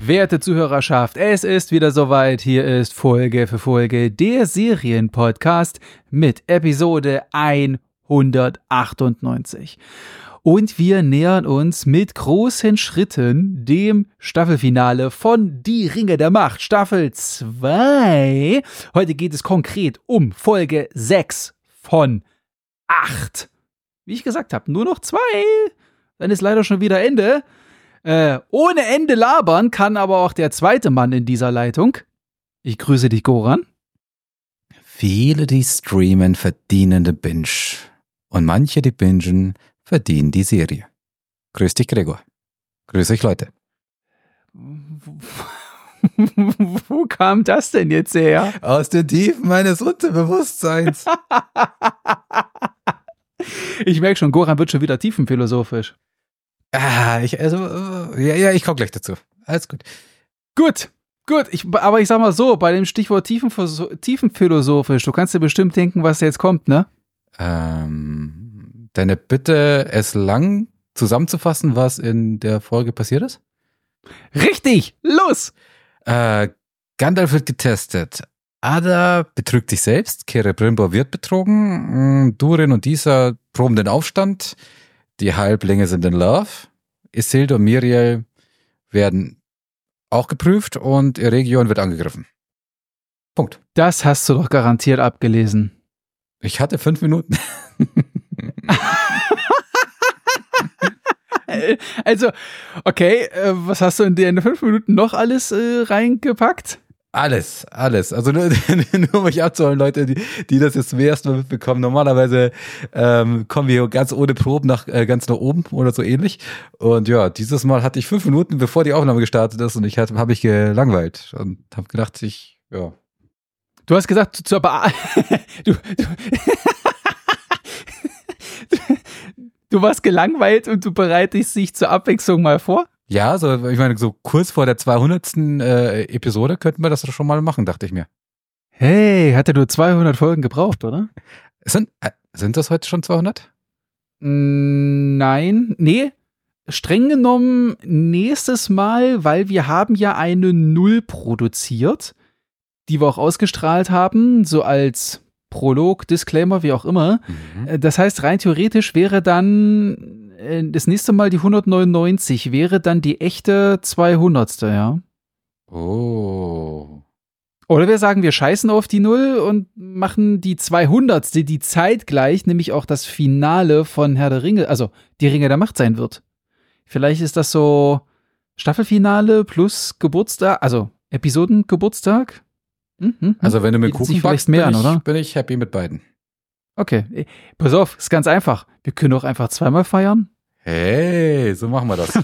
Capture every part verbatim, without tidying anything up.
Werte Zuhörerschaft, es ist wieder soweit. Hier ist Folge für Folge der Serienpodcast mit Episode hundertachtundneunzig. Und wir nähern uns mit großen Schritten dem Staffelfinale von Die Ringe der Macht, Staffel zwei. Heute geht es konkret um Folge sechs von acht. Wie ich gesagt habe, nur noch zwei. Dann ist leider schon wieder Ende. Äh, ohne Ende labern kann aber auch der zweite Mann in dieser Leitung. Ich grüße dich, Goran. Viele, die streamen, verdienen den Binge. Und manche, die bingen, verdienen die Serie. Grüß dich, Gregor. Grüß euch, Leute. Wo kam das denn jetzt her? Aus den Tiefen meines Unterbewusstseins. Ich merke schon, Goran wird schon wieder tiefenphilosophisch. Ah, ich, also, ja, ja, ich komme gleich dazu. Alles gut. Gut, gut. Ich, aber ich sag mal so, bei dem Stichwort tiefenphilosophisch, du kannst dir bestimmt denken, was jetzt kommt, ne? Ähm, deine Bitte, es lang zusammenzufassen, was in der Folge passiert ist? Richtig, los! Äh, Gandalf wird getestet. Ada betrügt sich selbst. Celebrimbor wird betrogen. Durin und Disa proben den Aufstand. Die Halblinge sind in Love. Isildur und Miriel werden auch geprüft und Eregion wird angegriffen. Punkt. Das hast du doch garantiert abgelesen. Ich hatte fünf Minuten. Also, okay, äh, was hast du in den fünf Minuten noch alles äh, reingepackt? Alles, alles. Also nur, nur um euch abzuholen, Leute, die, die das jetzt zum ersten Mal mitbekommen. Normalerweise ähm, kommen wir ganz ohne Proben nach äh, ganz nach oben oder so ähnlich. Und ja, dieses Mal hatte ich fünf Minuten, bevor die Aufnahme gestartet ist, und ich habe hab mich gelangweilt und habe gedacht, ich, ja. Du hast gesagt, zu, aber du, du, du warst gelangweilt und du bereitest dich zur Abwechslung mal vor? Ja, so, ich meine, so kurz vor der zweihundertsten Äh, Episode könnten wir das schon mal machen, dachte ich mir. Hey, hat er nur zweihundert Folgen gebraucht, oder? Sind, äh, sind das heute schon zweihundert? Nein, nee. Streng genommen nächstes Mal, weil wir haben ja eine Null produziert, die wir auch ausgestrahlt haben, so als Prolog, Disclaimer, wie auch immer. Mhm. Das heißt, rein theoretisch wäre dann das nächste Mal die hundertneunundneunzig, wäre dann die echte zweihundertste, ja. Oh. Oder wir sagen, wir scheißen auf die Null und machen die zweihundertste, die zeitgleich nämlich auch das Finale von Herr der Ringe, also die Ringe der Macht sein wird. Vielleicht ist das so Staffelfinale plus Geburtstag, also Episodengeburtstag. Hm, hm, also wenn du mit Bietet Kuchen sich backst, mehr bin, an, ich, oder? bin ich happy mit beiden. Okay, pass auf, ist ganz einfach. Wir können auch einfach zweimal feiern. Hey, so machen wir das.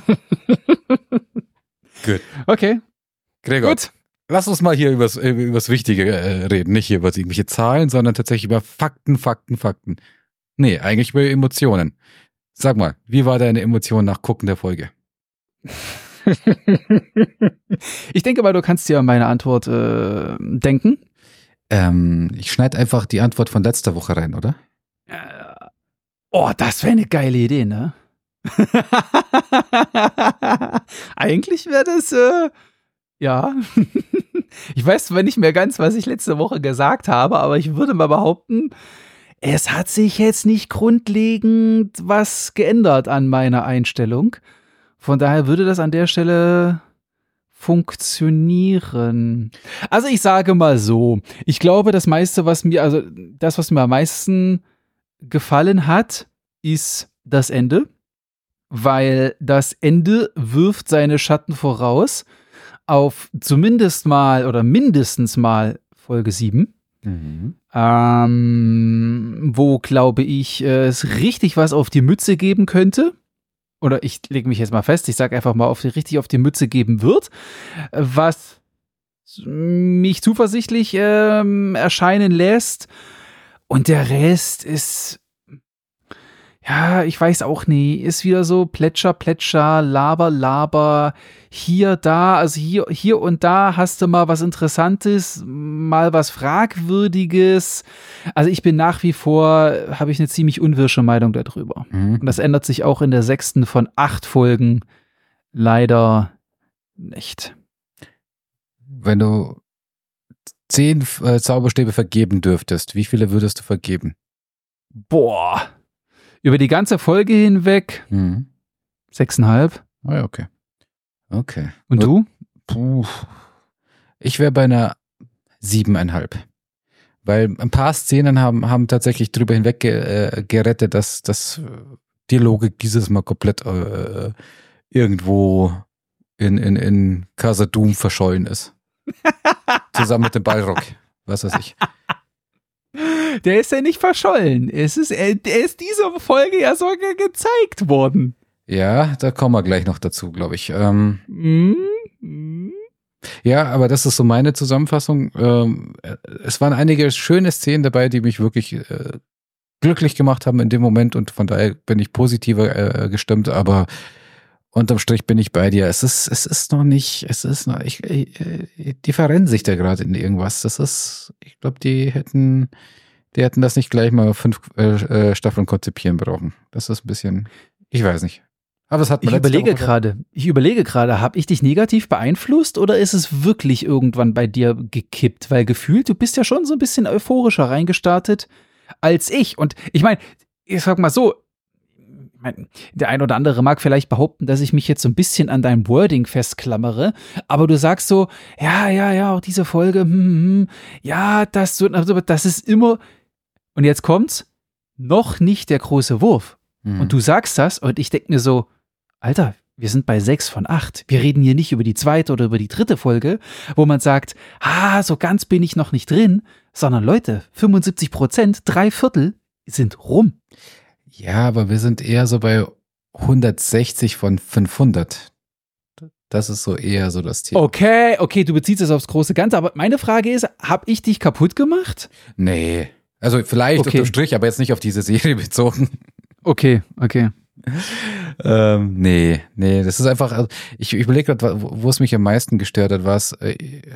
Gut. Okay. Gregor, Gut. Lass uns mal hier übers, übers Wichtige äh, reden. Nicht hier über irgendwelche Zahlen, sondern tatsächlich über Fakten, Fakten, Fakten. Nee, eigentlich über Emotionen. Sag mal, wie war deine Emotion nach Gucken der Folge? Ich denke mal, du kannst dir an meine Antwort äh, denken. Ähm, ich schneide einfach die Antwort von letzter Woche rein, oder? Äh, oh, das wäre eine geile Idee, ne? Eigentlich wäre das, äh, ja. Ich weiß zwar nicht mehr ganz, was ich letzte Woche gesagt habe, aber ich würde mal behaupten, es hat sich jetzt nicht grundlegend was geändert an meiner Einstellung. Von daher würde das an der Stelle funktionieren. Also ich sage mal so, ich glaube, das meiste, was mir, also das, was mir am meisten gefallen hat, ist das Ende, weil das Ende wirft seine Schatten voraus auf zumindest mal oder mindestens mal Folge sieben, mhm. ähm, wo, glaube ich, es richtig was auf die Mütze geben könnte. Oder ich lege mich jetzt mal fest, ich sage einfach mal, auf die, richtig auf die Mütze geben wird, was mich zuversichtlich ähm, erscheinen lässt. Und der Rest ist, ja, ich weiß auch nicht, ist wieder so Plätscher, Plätscher, Laber, Laber, hier, da, also hier, hier und da hast du mal was Interessantes, mal was Fragwürdiges. Also ich bin nach wie vor, habe ich eine ziemlich unwirsche Meinung darüber. Mhm. Und das ändert sich auch in der sechsten von acht Folgen leider nicht. wenn du zehn äh, Zauberstäbe vergeben dürftest, wie viele würdest du vergeben? Boah. Über die ganze Folge hinweg Mhm. sechseinhalb. Oh ja, okay. Okay. Und du? Puh. Ich wäre bei einer siebeneinhalb. Weil ein paar Szenen haben, haben tatsächlich drüber hinweg ge, äh, gerettet, dass, dass die Logik dieses Mal komplett äh, irgendwo in, in, in Casa Doom verschollen ist. Zusammen mit dem Balrog. Was weiß ich. Der ist ja nicht verschollen. Es ist, er, der ist dieser Folge ja sogar gezeigt worden. Ja, da kommen wir gleich noch dazu, glaube ich. Ähm, Mhm. ja, aber das ist so meine Zusammenfassung. Ähm, es waren einige schöne Szenen dabei, die mich wirklich äh, glücklich gemacht haben in dem Moment und von daher bin ich positiver äh, gestimmt, aber unterm Strich bin ich bei dir. Es ist, es ist noch nicht, es ist noch, ich, äh, die verrennen sich da gerade in irgendwas. Das ist, ich glaube, die hätten, die hätten das nicht gleich mal fünf äh, Staffeln konzipieren brauchen. Das ist ein bisschen, ich weiß nicht. Aber es hat Ich überlege gerade, ich überlege gerade, habe ich dich negativ beeinflusst oder ist es wirklich irgendwann bei dir gekippt? Weil gefühlt, du bist ja schon so ein bisschen euphorischer reingestartet als ich. Und ich meine, ich sag mal so, ich mein, der ein oder andere mag vielleicht behaupten, dass ich mich jetzt so ein bisschen an deinem Wording festklammere, aber du sagst so, ja, ja, ja, auch diese Folge, hm, hm, ja, das, so, das ist immer, und jetzt kommt's, noch nicht der große Wurf. Mhm. Und du sagst das und ich denke mir so, Alter, wir sind bei sechs von acht. Wir reden hier nicht über die zweite oder über die dritte Folge, wo man sagt, ah, so ganz bin ich noch nicht drin, sondern Leute, fünfundsiebzig Prozent, drei Viertel sind rum. Ja, aber wir sind eher so bei hundertsechzig von fünfhundert. Das ist so eher so das Thema. Okay, okay, du beziehst es aufs große Ganze, aber meine Frage ist, hab ich dich kaputt gemacht? Nee. Also vielleicht Okay. unterm Strich, aber jetzt nicht auf diese Serie bezogen. Okay, okay. ähm, nee, nee, das ist einfach, also ich, ich überlege gerade, wo, wo es mich am meisten gestört hat, war es, äh,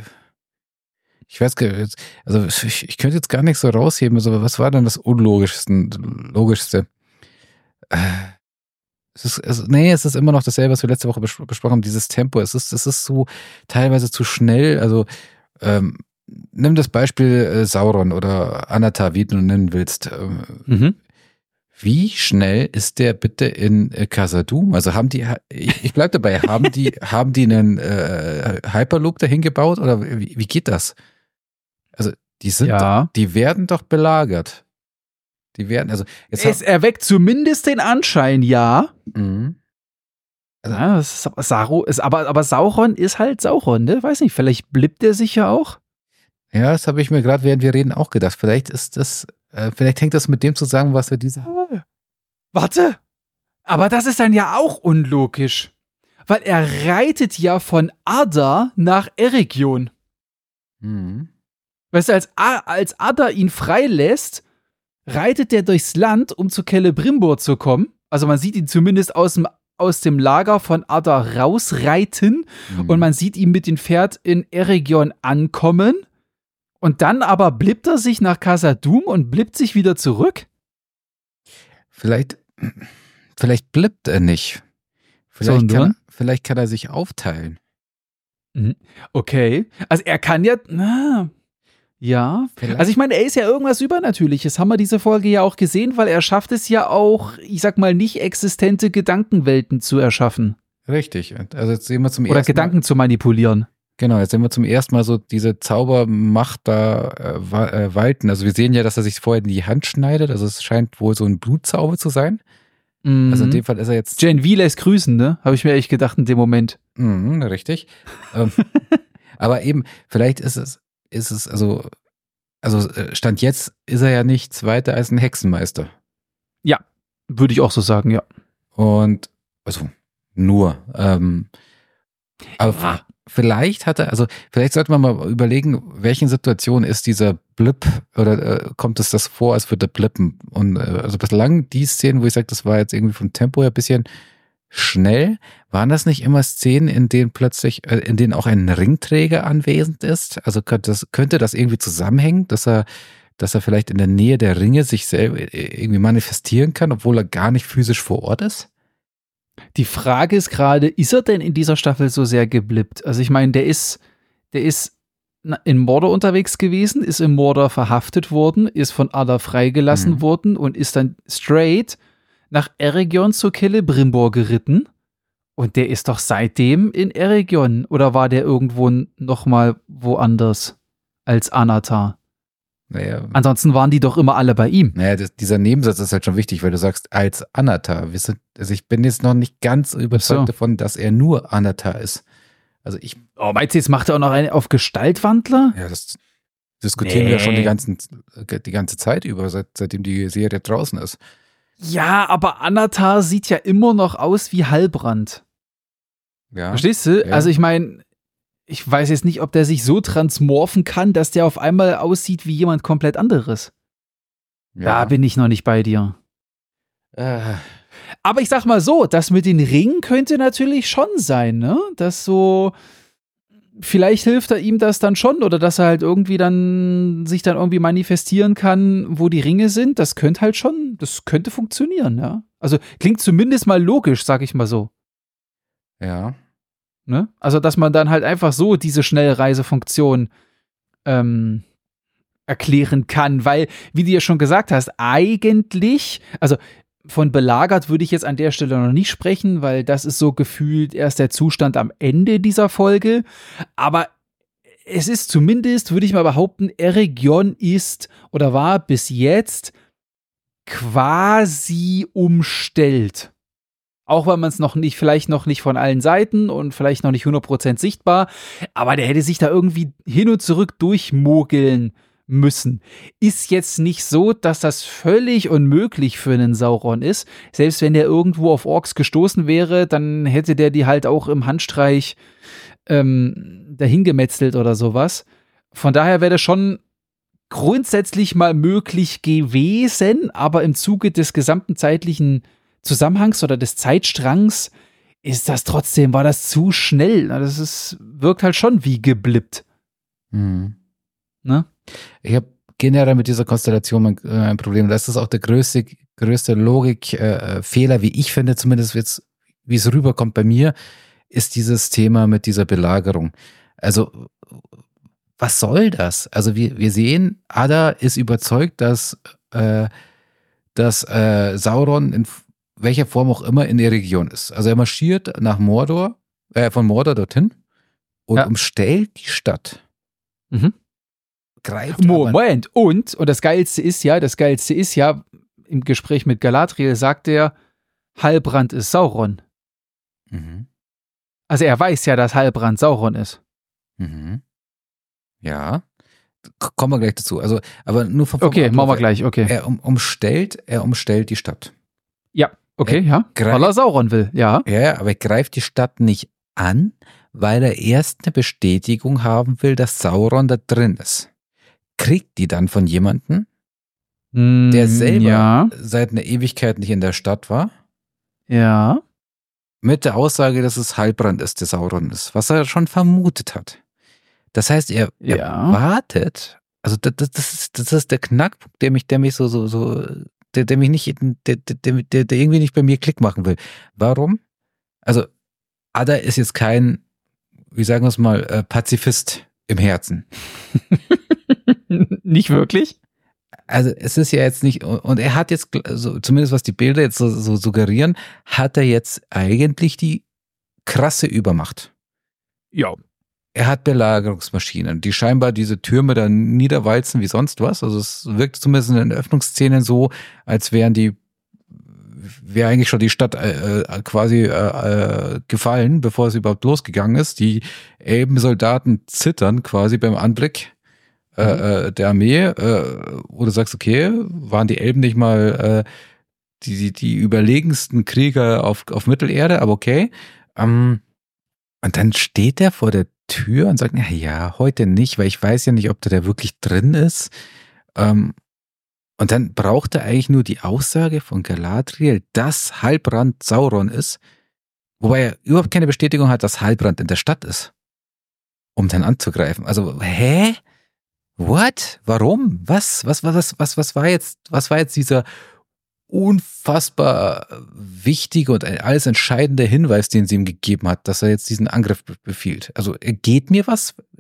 ich weiß gar nicht, also ich, ich könnte jetzt gar nichts so rausheben, also was war denn das Unlogischste, Logischste? Äh, es ist, also, nee, es ist immer noch dasselbe, was wir letzte Woche bes- besprochen haben, dieses Tempo, es ist, es ist so teilweise zu schnell, also ähm, nimm das Beispiel äh, Sauron oder Anatar, wie du ihn nennen willst. Ähm, Mhm. Wie schnell ist der bitte in äh, Casa Doom? Also haben die, ich, ich bleib dabei, haben die, haben die einen äh, Hyperloop dahin gebaut oder wie, wie geht das? Also die sind, Ja. doch, die werden doch belagert. Die werden, also jetzt Es erweckt zumindest den Anschein, ja. Mhm. Also- Ja, das ist, aber Saro ist, aber, aber Sauron ist halt Sauron, ne? Weiß nicht, vielleicht blippt der sich ja auch. Ja, das habe ich mir gerade, während wir reden, auch gedacht. Vielleicht ist das, äh, vielleicht hängt das mit dem zusammen, was wir diese. Warte, aber das ist dann ja auch unlogisch. Weil er reitet ja von Ada nach Eregion. Mhm. Weißt du, als, A- als Ada ihn freilässt, reitet der durchs Land, um zu Celebrimbor zu kommen. Also man sieht ihn zumindest aus dem, aus dem Lager von Ada rausreiten Mhm. und man sieht ihn mit dem Pferd in Eregion ankommen. Und dann aber blippt er sich nach Casa Doom und blippt sich wieder zurück. Vielleicht, vielleicht blippt er nicht. Vielleicht, Sondern? kann, vielleicht kann er sich aufteilen. Okay. Also er kann ja. Na, ja. Vielleicht. Also ich meine, er ist ja irgendwas Übernatürliches. Haben wir diese Folge ja auch gesehen, weil er schafft es ja auch, ich sag mal, nicht existente Gedankenwelten zu erschaffen. Richtig. Also jetzt sehen wir zum Oder ersten Gedanken Mal, zu manipulieren. genau, jetzt sehen wir zum ersten Mal so diese Zaubermacht da äh, wa- äh, walten. Also wir sehen ja, dass er sich vorher in die Hand schneidet. Also es scheint wohl so ein Blutzauber zu sein. Mhm. Also in dem Fall ist er jetzt. Gen V lässt grüßen, ne? Habe ich mir echt gedacht in dem Moment. Mhm, richtig. ähm, aber eben, vielleicht ist es, ist es, also, also äh, Stand jetzt ist er ja nichts weiter als ein Hexenmeister. Würde ich auch so sagen, ja. Und, also, nur. Ähm, aber Ja. f- vielleicht hat er, also, vielleicht sollte man mal überlegen, welchen Situationen ist dieser Blip oder äh, kommt es das vor, als würde er blippen? Und, äh, also, bislang die Szenen, wo ich sage, das war jetzt irgendwie vom Tempo her ein bisschen schnell, waren das nicht immer Szenen, in denen plötzlich, äh, in denen auch ein Ringträger anwesend ist? Also, könnte das, könnte das irgendwie zusammenhängen, dass er dass er vielleicht in der Nähe der Ringe sich selber irgendwie manifestieren kann, obwohl er gar nicht physisch vor Ort ist? Die Frage ist gerade, ist er denn in dieser Staffel so sehr geblippt? Also ich meine, der ist, der ist in Mordor unterwegs gewesen, ist in Mordor verhaftet worden, ist von Adar freigelassen Mhm. worden und ist dann straight nach Eregion zu Celebrimbor geritten. Und der ist doch seitdem in Eregion. Oder war der irgendwo noch mal woanders als Anatar? Naja, Ansonsten waren die doch immer alle bei ihm. naja das, dieser Nebensatz ist halt schon wichtig, weil du sagst, als Anatar. Wir sind, also ich bin jetzt noch nicht ganz überzeugt so. davon, dass er nur Anatar ist. Also ich, Oh, meinst du, jetzt macht er auch noch einen auf Gestaltwandler? ja, das diskutieren Nee. wir schon die, ganzen, die ganze Zeit über, seit, seitdem die Serie draußen ist. Ja, aber Anatar sieht ja immer noch aus wie Halbrand. Ja. Verstehst du? Ja. Also ich meine, ich weiß jetzt nicht, ob der sich so transmorphen kann, dass der auf einmal aussieht wie jemand komplett anderes. Da bin ich noch nicht bei dir. Äh, Aber ich sag mal so, das mit den Ringen könnte natürlich schon sein, ne? Dass so, vielleicht hilft er ihm das dann schon oder dass er halt irgendwie dann sich dann irgendwie manifestieren kann, wo die Ringe sind. Das könnte halt schon, das könnte funktionieren, ja. Also klingt zumindest mal logisch, sag ich mal so. ja. Ne? Also, dass man dann halt einfach so diese Schnellreisefunktion ähm, erklären kann, weil, wie du ja schon gesagt hast, eigentlich, also von belagert würde ich jetzt an der Stelle noch nicht sprechen, weil das ist so gefühlt erst der Zustand am Ende dieser Folge, aber es ist zumindest, würde ich mal behaupten, Eregion ist oder war bis jetzt quasi umstellt. Auch weil man es noch nicht, vielleicht noch nicht von allen Seiten und vielleicht noch nicht hundert Prozent sichtbar, aber der hätte sich da irgendwie hin und zurück durchmogeln müssen. Ist jetzt nicht so, dass das völlig unmöglich für einen Sauron ist. Selbst wenn der irgendwo auf Orks gestoßen wäre, dann hätte der die halt auch im Handstreich ähm, dahingemetzelt oder sowas. Von daher wäre das schon grundsätzlich mal möglich gewesen, aber im Zuge des gesamten zeitlichen Zusammenhangs oder des Zeitstrangs ist das trotzdem, war das zu schnell. Das ist, wirkt halt schon wie geblippt. Hm. Ne? Ich habe generell mit dieser Konstellation mein, äh, ein Problem. Das ist auch der größte, größte Logikfehler, äh, wie ich finde, zumindest jetzt, wie es rüberkommt bei mir, ist dieses Thema mit dieser Belagerung. Also, was soll das? Also, wir, wir sehen, Adar ist überzeugt, dass, äh, dass äh, Sauron in welcher Form auch immer in der Region ist. Also, er marschiert nach Mordor, äh, von Mordor dorthin und Ja. umstellt die Stadt. Mhm. Greift Moment, und, und das Geilste ist ja, das Geilste ist ja, im Gespräch mit Galadriel sagt er, Halbrand ist Sauron. Mhm. Also er weiß ja, dass Halbrand Sauron ist. Mhm. Ja, K- kommen wir gleich dazu. Also, aber nur vom Okay, vom machen wir Ablauf gleich, okay. her. Er um, umstellt, er umstellt die Stadt. Ja, okay, ja. greif- Weil er Sauron will, ja. Ja, ja, aber er greift die Stadt nicht an, weil er erst eine Bestätigung haben will, dass Sauron da drin ist. Kriegt die dann von jemandem, der selber Ja, seit einer Ewigkeit nicht in der Stadt war, ja. mit der Aussage, dass es Halbrand ist, der Sauron ist, was er schon vermutet hat. Das heißt, er, er Ja. wartet, also das, das, das, ist, das ist der Knackpunkt, der mich, der mich so, so, so, der, der mich nicht, der, der, der, der irgendwie nicht bei mir Klick machen will. Warum? Also, Adar ist jetzt kein, wie sagen wir es mal, äh, Pazifist im Herzen. Nicht wirklich? Also es ist ja jetzt nicht, und er hat jetzt, also zumindest was die Bilder jetzt so, so suggerieren, hat er jetzt eigentlich die krasse Übermacht. Ja. Er hat Belagerungsmaschinen, die scheinbar diese Türme da niederwalzen wie sonst was. Also es wirkt zumindest in den Öffnungsszenen so, als wären die, wäre eigentlich schon die Stadt äh, quasi äh, gefallen, bevor es überhaupt losgegangen ist. Die Elbensoldaten zittern quasi beim Anblick äh, der Armee, äh, wo du sagst, okay, waren die Elben nicht mal äh, die, die, die überlegensten Krieger auf, auf Mittelerde, aber okay. Ähm, und dann steht er vor der Tür und sagt, na ja, heute nicht, weil ich weiß ja nicht, ob der da wirklich drin ist. Ähm, und dann braucht er eigentlich nur die Aussage von Galadriel, dass Halbrand Sauron ist, wobei er überhaupt keine Bestätigung hat, dass Halbrand in der Stadt ist, um dann anzugreifen. Also, hä? What? Warum? Was? Was, was, was, was, was war jetzt, was war jetzt dieser unfassbar wichtige und alles entscheidende Hinweis, den sie ihm gegeben hat, dass er jetzt diesen Angriff befiehlt? Also, geht mir was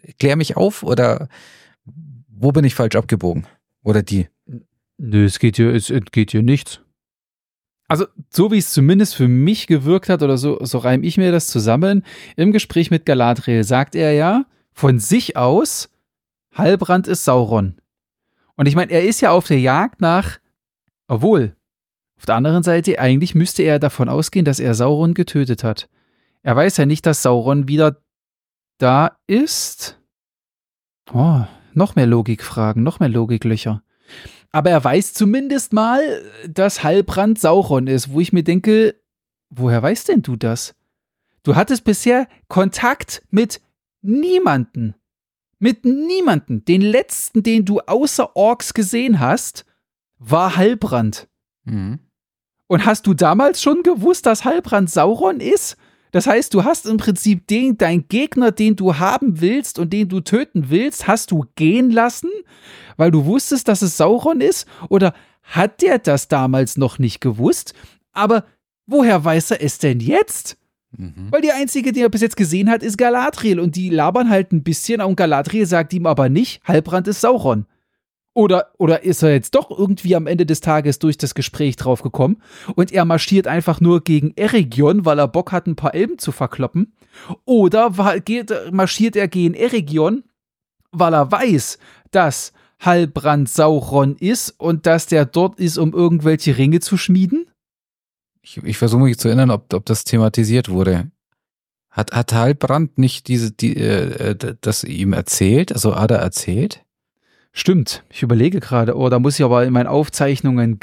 klär mich auf oder wo bin ich falsch abgebogen? Oder die? Nö, es geht hier, es entgeht hier nichts. Also, so wie es zumindest für mich gewirkt hat, oder so, so reim ich mir das zusammen, im Gespräch mit Galadriel sagt er ja von sich aus, Halbrand ist Sauron. Und ich meine, er ist ja auf der Jagd nach, obwohl, auf der anderen Seite, eigentlich müsste er davon ausgehen, dass er Sauron getötet hat. Er weiß ja nicht, dass Sauron wieder da ist. Oh, noch mehr Logikfragen, noch mehr Logiklöcher. Aber er weiß zumindest mal, dass Halbrand Sauron ist, wo ich mir denke, woher weißt denn du das? Du hattest bisher Kontakt mit niemanden. Mit niemanden. Den letzten, den du außer Orks gesehen hast, war Halbrand. Mhm. Und hast du damals schon gewusst, dass Halbrand Sauron ist? Das heißt, du hast im Prinzip den, dein Gegner, den du haben willst und den du töten willst, hast du gehen lassen, weil du wusstest, dass es Sauron ist? Oder hat der das damals noch nicht gewusst? Aber woher weiß er es denn jetzt? Mhm. Weil die einzige, die er bis jetzt gesehen hat, ist Galadriel und die labern halt ein bisschen und Galadriel sagt ihm aber nicht, Halbrand ist Sauron. Oder, oder ist er jetzt doch irgendwie am Ende des Tages durch das Gespräch draufgekommen und er marschiert einfach nur gegen Eregion, weil er Bock hat, ein paar Elben zu verkloppen? Oder war, geht, marschiert er gegen Eregion, weil er weiß, dass Halbrand Sauron ist und dass der dort ist, um irgendwelche Ringe zu schmieden? Ich, ich versuche mich zu erinnern, ob, ob das thematisiert wurde. Hat, hat Halbrand nicht diese, die, äh, das ihm erzählt, also Ada erzählt? Stimmt, ich überlege gerade, oh, da muss ich aber in meinen Aufzeichnungen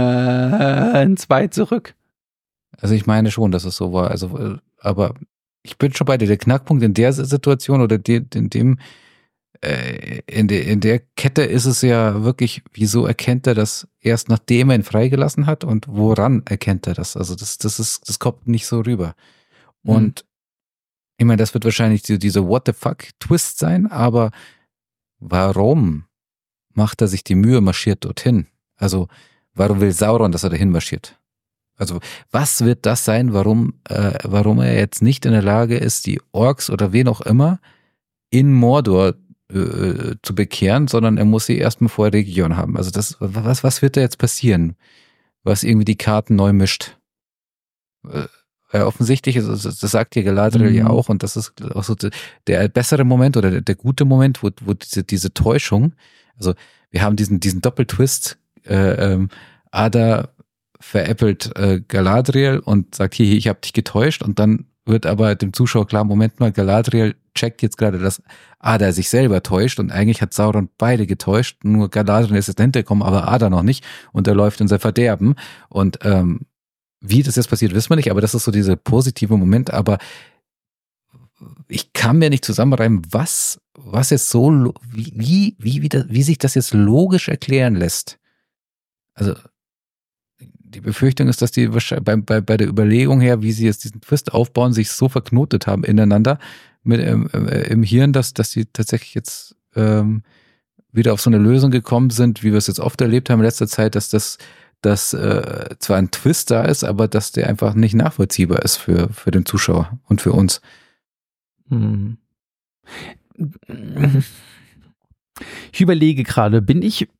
ganz weit zurück. Also ich meine schon, dass es so war, also, aber ich bin schon bei dir, der Knackpunkt in der Situation oder die, in dem, äh, in, de, in der Kette ist es ja wirklich, wieso erkennt er das erst nachdem er ihn freigelassen hat und woran erkennt er das? Also das, das ist, das kommt nicht so rüber. Und mhm. ich meine, das wird wahrscheinlich diese, diese What the fuck Twist sein, aber warum macht er sich die Mühe, marschiert dorthin? Also, warum will Sauron, dass er dahin marschiert? Also, was wird das sein, warum, äh, warum er jetzt nicht in der Lage ist, die Orks oder wen auch immer in Mordor äh, zu bekehren, sondern er muss sie erstmal vor Eregion haben. Also, das, was, was wird da jetzt passieren, was irgendwie die Karten neu mischt? Äh, Ja, offensichtlich, das sagt ja Galadriel mhm. ja auch, und das ist auch so der bessere Moment oder der, der gute Moment, wo, wo diese, diese Täuschung, also wir haben diesen, diesen Doppeltwist, äh, ähm, Ada veräppelt äh, Galadriel und sagt, hier, ich habe dich getäuscht, und dann wird aber dem Zuschauer klar, Moment mal, Galadriel checkt jetzt gerade, dass Ada sich selber täuscht, und eigentlich hat Sauron beide getäuscht, nur Galadriel ist jetzt hintergekommen, aber Ada noch nicht, und er läuft in sein Verderben, und ähm, wie das jetzt passiert, wissen wir nicht, aber das ist so dieser positive Moment, aber ich kann mir nicht zusammenreimen, was, was jetzt so, wie, wie, wie, wie, das, wie sich das jetzt logisch erklären lässt. Also, die Befürchtung ist, dass die bei, bei, bei der Überlegung her, wie sie jetzt diesen Twist aufbauen, sich so verknotet haben ineinander mit, ähm, äh, im Hirn, dass, dass sie tatsächlich jetzt ähm, wieder auf so eine Lösung gekommen sind, wie wir es jetzt oft erlebt haben in letzter Zeit, dass das dass äh, zwar ein Twist da ist, aber dass der einfach nicht nachvollziehbar ist für, für den Zuschauer und für uns. Hm. Ich überlege gerade, bin ich,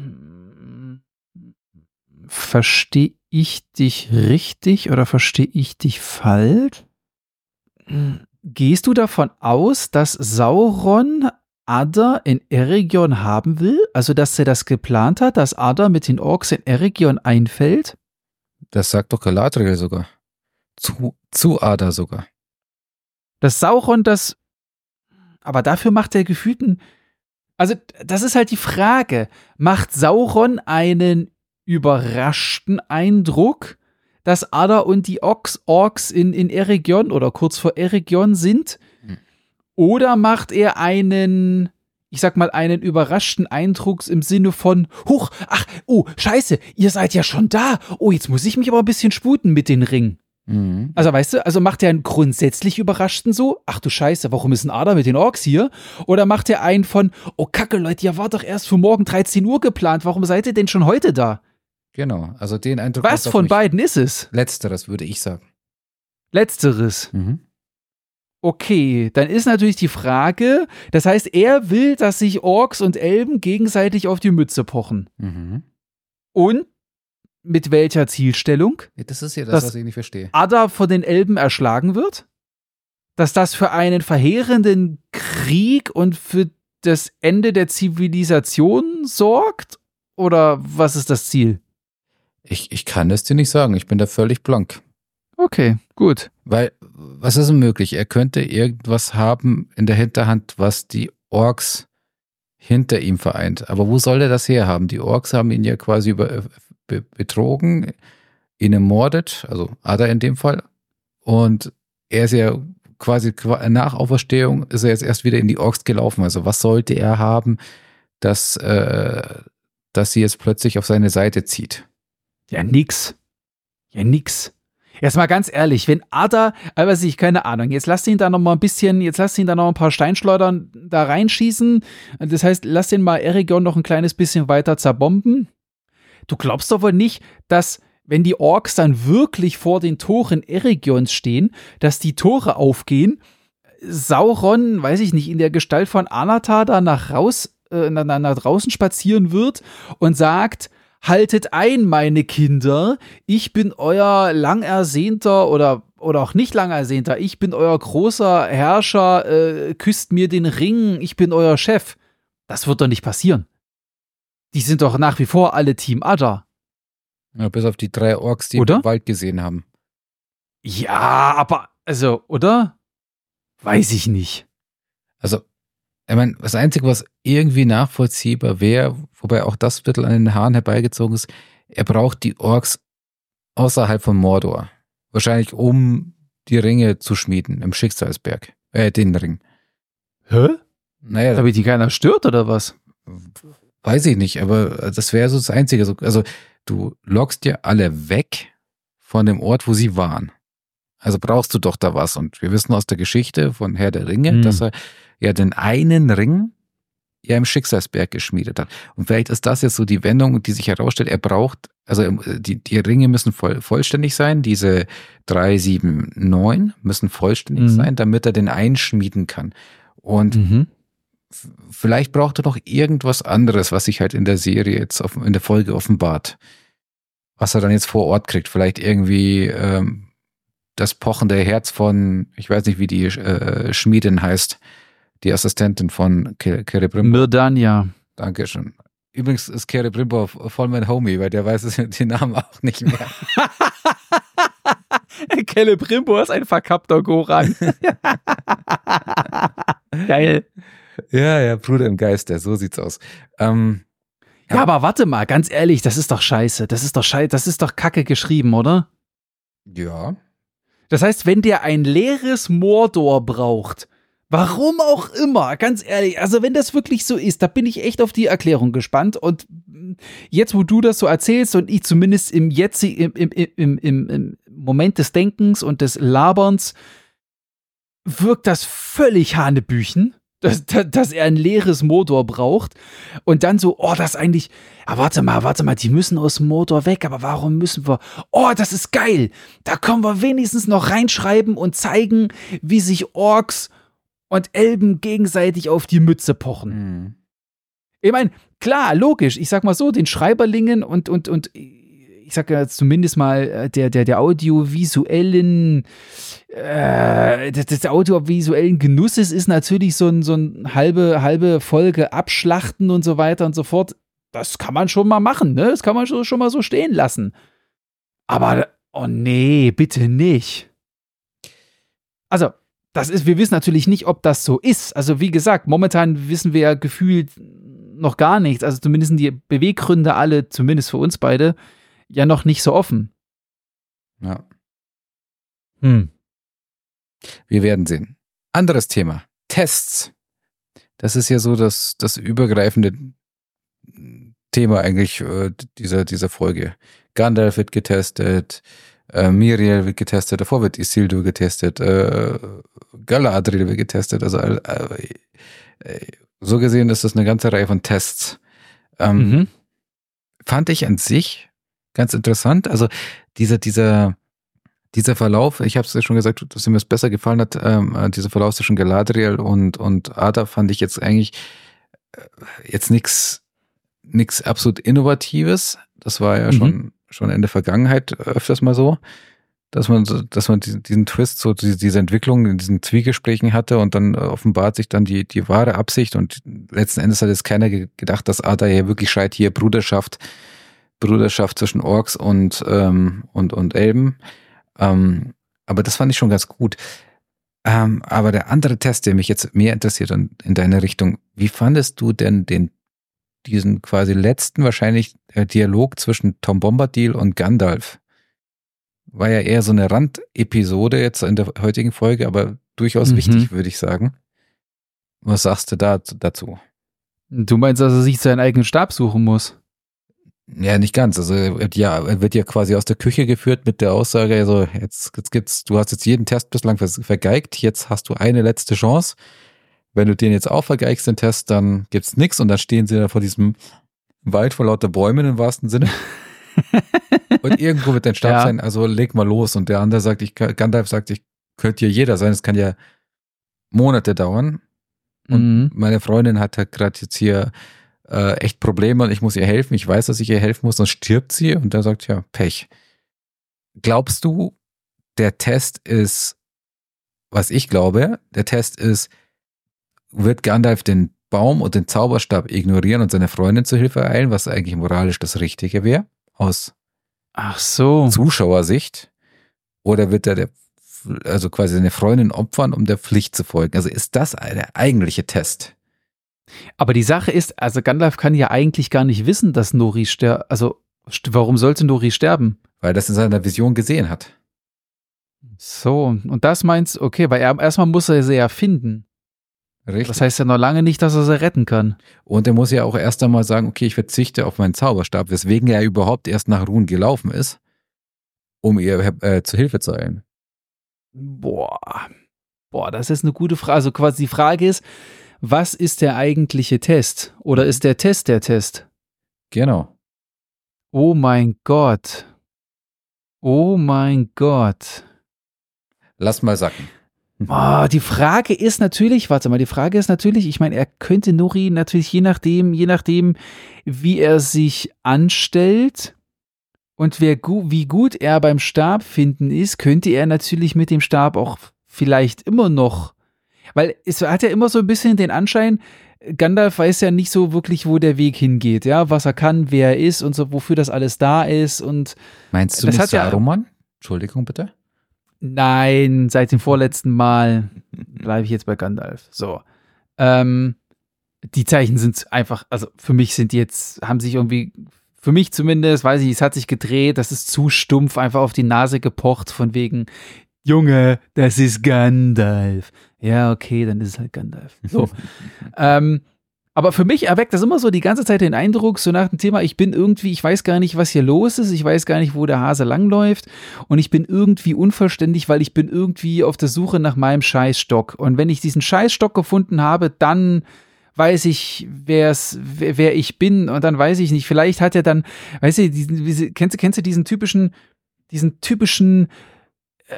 verstehe ich dich richtig oder verstehe ich dich falsch? Gehst du davon aus, dass Sauron Ada in Eregion haben will? Also, dass er das geplant hat, dass Ada mit den Orks in Eregion einfällt? Das sagt doch Galadriel sogar. Zu, zu Ada sogar. Dass Sauron das, aber dafür macht er gefühlten, also das ist halt die Frage, macht Sauron einen überraschten Eindruck, dass Ada und die Orks, Orks in, in Eregion oder kurz vor Eregion sind? Hm. Oder macht er einen, ich sag mal, einen überraschten Eindruck im Sinne von, huch, ach, oh, scheiße, ihr seid ja schon da. Oh, jetzt muss ich mich aber ein bisschen sputen mit den Ringen. Mhm. Also, weißt du, also macht er einen grundsätzlich überraschten so, ach du Scheiße, warum ist ein Ada mit den Orks hier? Oder macht er einen von, oh Kacke, Leute, ihr wart doch erst für morgen dreizehn Uhr geplant, warum seid ihr denn schon heute da? Genau, also den Eindruck. Was von beiden ist es? Letzteres, würde ich sagen. Letzteres. Mhm. Okay, dann ist natürlich die Frage, das heißt, er will, dass sich Orks und Elben gegenseitig auf die Mütze pochen. Mhm. Und mit welcher Zielstellung? Ja, das ist ja das, Dass was ich nicht verstehe. Adar von den Elben erschlagen wird? Dass das für einen verheerenden Krieg und für das Ende der Zivilisation sorgt? Oder was ist das Ziel? Ich, ich kann es dir nicht sagen. Ich bin da völlig blank. Okay, gut. Weil, was ist denn möglich? Er könnte irgendwas haben in der Hinterhand, was die Orks hinter ihm vereint. Aber wo soll er das herhaben? Die Orks haben ihn ja quasi über, be, betrogen, ihn ermordet, also Adar in dem Fall. Und er ist ja quasi nach Auferstehung ist er jetzt erst wieder in die Orks gelaufen. Also was sollte er haben, dass, äh, dass sie jetzt plötzlich auf seine Seite zieht? Ja, nix. Ja, nix. Jetzt mal ganz ehrlich, wenn Adar, aber ich keine Ahnung, jetzt lasst ihn da noch mal ein bisschen, jetzt lasst ihn da noch ein paar Steinschleudern da reinschießen. Das heißt, lasst ihn mal Eregion noch ein kleines bisschen weiter zerbomben. Du glaubst doch wohl nicht, dass, wenn die Orks dann wirklich vor den Toren Eregions stehen, dass die Tore aufgehen, Sauron, weiß ich nicht, in der Gestalt von Anatar da nach, raus, äh, nach, nach draußen spazieren wird und sagt: Haltet ein, meine Kinder, ich bin euer lang ersehnter oder, oder auch nicht lang ersehnter, ich bin euer großer Herrscher, äh, küsst mir den Ring, ich bin euer Chef. Das wird doch nicht passieren. Die sind doch nach wie vor alle Team Adar. Ja, bis auf die drei Orks, die Oder? im Wald gesehen haben. Ja, aber, also, oder? Weiß ich nicht. Also, ich meine, das Einzige, was irgendwie nachvollziehbar wäre, wobei auch das ein bisschen an den Haaren herbeigezogen ist, er braucht die Orks außerhalb von Mordor. Wahrscheinlich, um die Ringe zu schmieden im Schicksalsberg. Äh, den Ring. Hä? Naja, Damit die keiner stört, oder was? weiß ich nicht, aber das wäre so das Einzige. Also, du lockst ja alle weg von dem Ort, wo sie waren. Also brauchst du doch da was. Und wir wissen aus der Geschichte von Herr der Ringe, Hm. dass er ja den einen Ring ja im Schicksalsberg geschmiedet hat. Und vielleicht ist das jetzt so die Wendung, die sich herausstellt, er braucht, also die, die Ringe müssen voll, vollständig sein, diese drei, sieben, neun müssen vollständig Mhm. sein, damit er den einschmieden kann. Und Mhm. f- vielleicht braucht er noch irgendwas anderes, was sich halt in der Serie jetzt auf, in der Folge offenbart. Was er dann jetzt vor Ort kriegt. Vielleicht irgendwie ähm, das pochende Herz von, ich weiß nicht, wie die äh, Schmiedin heißt, die Assistentin von Celebrimbor. Myrdania. Dankeschön. Übrigens ist Celebrimbor voll mein Homie, weil der weiß es den Namen auch nicht mehr. Celebrimbor ist ein verkappter Goran. Geil. Ja, ja, Bruder im Geiste, so sieht's aus. Ähm, Ja, aber warte mal, ganz ehrlich, das ist doch scheiße. Das ist doch scheiße, das ist doch kacke geschrieben, oder? ja. Das heißt, wenn der ein leeres Mordor braucht, warum auch immer, ganz ehrlich, also wenn das wirklich so ist, da bin ich echt auf die Erklärung gespannt. Und jetzt, wo du das so erzählst und ich zumindest im jetzigen, im, im, im, im, im Moment des Denkens und des Laberns, wirkt das völlig Hanebüchen, dass, dass er ein leeres Mordor braucht. Und dann so, oh, das eigentlich, ah, warte mal, warte mal, die müssen aus Mordor weg, aber warum müssen wir, oh, das ist geil, da können wir wenigstens noch reinschreiben und zeigen, wie sich Orks und Elben gegenseitig auf die Mütze pochen. Mhm. Ich meine, klar, logisch, ich sag mal so, den Schreiberlingen und, und, und ich sag ja zumindest mal der, der, der audiovisuellen äh, des, des audiovisuellen Genusses ist natürlich so ein, so ein halbe, halbe Folge abschlachten und so weiter und so fort. Das kann man schon mal machen, ne? Das kann man schon, schon mal so stehen lassen. Aber, oh nee, bitte nicht. Also, das ist, wir wissen natürlich nicht, ob das so ist. Also, wie gesagt, momentan wissen wir ja gefühlt noch gar nichts. Also, zumindest sind die Beweggründe alle, zumindest für uns beide, ja noch nicht so offen. Ja. Hm. Wir werden sehen. Anderes Thema. Tests. Das ist ja so das, das übergreifende Thema eigentlich äh, dieser, dieser Folge. Gandalf wird getestet, äh, Miriel wird getestet, davor wird Isildur getestet, äh, Galadriel wird getestet. Also äh, äh, so gesehen ist das eine ganze Reihe von Tests. Ähm, Mhm. Fand ich an sich ganz interessant. Also dieser, dieser, dieser Verlauf, ich habe es ja schon gesagt, dass mir es besser gefallen hat, ähm, dieser Verlauf zwischen Galadriel und, und Ada fand ich jetzt eigentlich äh, jetzt nichts nichts absolut Innovatives. Das war ja mhm. schon, schon in der Vergangenheit öfters mal so, dass man, dass man diesen, diesen Twist, so diese, diese Entwicklung in diesen Zwiegesprächen hatte und dann offenbart sich dann die, die wahre Absicht und letzten Endes hat jetzt keiner gedacht, dass Ada hier wirklich schreit, hier Bruderschaft, Bruderschaft zwischen Orks und, ähm, und, und Elben. Ähm, aber das fand ich schon ganz gut. Ähm, aber der andere Test, der mich jetzt mehr interessiert in, in deine Richtung, wie fandest du denn den, diesen quasi letzten wahrscheinlich äh, Dialog zwischen Tom Bombadil und Gandalf? War ja eher so eine Randepisode jetzt in der heutigen Folge, aber durchaus mhm. wichtig, würde ich sagen. Was sagst du da dazu? Du meinst, dass er sich seinen eigenen Stab suchen muss? Ja, nicht ganz. Also ja, er wird ja quasi aus der Küche geführt mit der Aussage, also jetzt, jetzt gibt's, du hast jetzt jeden Test bislang vergeigt, jetzt hast du eine letzte Chance. Wenn du den jetzt auch vergeigst, den Test, dann gibt's nix und dann stehen sie da vor diesem Wald vor lauter Bäumen im wahrsten Sinne. Und irgendwo wird dein Stab ja. sein, also leg mal los. Und der andere sagt, ich Gandalf sagt, ich könnte ja jeder sein, es kann ja Monate dauern. Und mhm. meine Freundin hat halt gerade jetzt hier äh, echt Probleme und ich muss ihr helfen. Ich weiß, dass ich ihr helfen muss, sonst stirbt sie. Und der sagt, ja, Pech. Glaubst du, der Test ist, was ich glaube, der Test ist, wird Gandalf den Baum und den Zauberstab ignorieren und seine Freundin zu Hilfe eilen, was eigentlich moralisch das Richtige wäre, aus Ach so. Zuschauersicht? Oder wird er der, also quasi seine Freundin opfern, um der Pflicht zu folgen? Also ist das der eigentliche Test? Aber die Sache ist, also Gandalf kann ja eigentlich gar nicht wissen, dass Nori sterbt. Also warum sollte Nori sterben? Weil er das in seiner Vision gesehen hat. So, und das meinst, okay, weil er erstmal muss er sie ja finden. Richtig. Das heißt ja noch lange nicht, dass er sie retten kann. Und er muss ja auch erst einmal sagen, okay, ich verzichte auf meinen Zauberstab, weswegen er überhaupt erst nach Run gelaufen ist, um ihr äh, zu Hilfe zu eilen. Boah, boah, das ist eine gute Frage. Also quasi die Frage ist, was ist der eigentliche Test? Oder ist der Test der Test? Genau. Oh mein Gott. Oh mein Gott. Lass mal sacken. Oh, die Frage ist natürlich, warte mal, die Frage ist natürlich, ich meine, er könnte Nori natürlich je nachdem, je nachdem, wie er sich anstellt und wer gu- wie gut er beim Stab finden ist, könnte er natürlich mit dem Stab auch vielleicht immer noch, weil es hat ja immer so ein bisschen den Anschein, Gandalf weiß ja nicht so wirklich, wo der Weg hingeht, ja, was er kann, wer er ist und so, wofür das alles da ist und meinst du das nicht hat ja, Saruman? Entschuldigung, bitte. Nein, seit dem vorletzten Mal bleibe ich jetzt bei Gandalf. So. Ähm, die Zeichen sind einfach, also für mich sind die jetzt, haben sich irgendwie, für mich zumindest, weiß ich, es hat sich gedreht, das ist zu stumpf, einfach auf die Nase gepocht, von wegen, Junge, das ist Gandalf. Ja, okay, dann ist es halt Gandalf. So. ähm, aber für mich erweckt das immer so die ganze Zeit den Eindruck, so nach dem Thema, ich bin irgendwie, ich weiß gar nicht, was hier los ist, ich weiß gar nicht, wo der Hase langläuft und ich bin irgendwie unverständlich, weil ich bin irgendwie auf der Suche nach meinem Scheißstock. Und wenn ich diesen Scheißstock gefunden habe, dann weiß ich, wer's, wer, wer ich bin und dann weiß ich nicht, vielleicht hat er dann, weißt du, diesen, kennst du, kennst du diesen typischen, diesen typischen äh,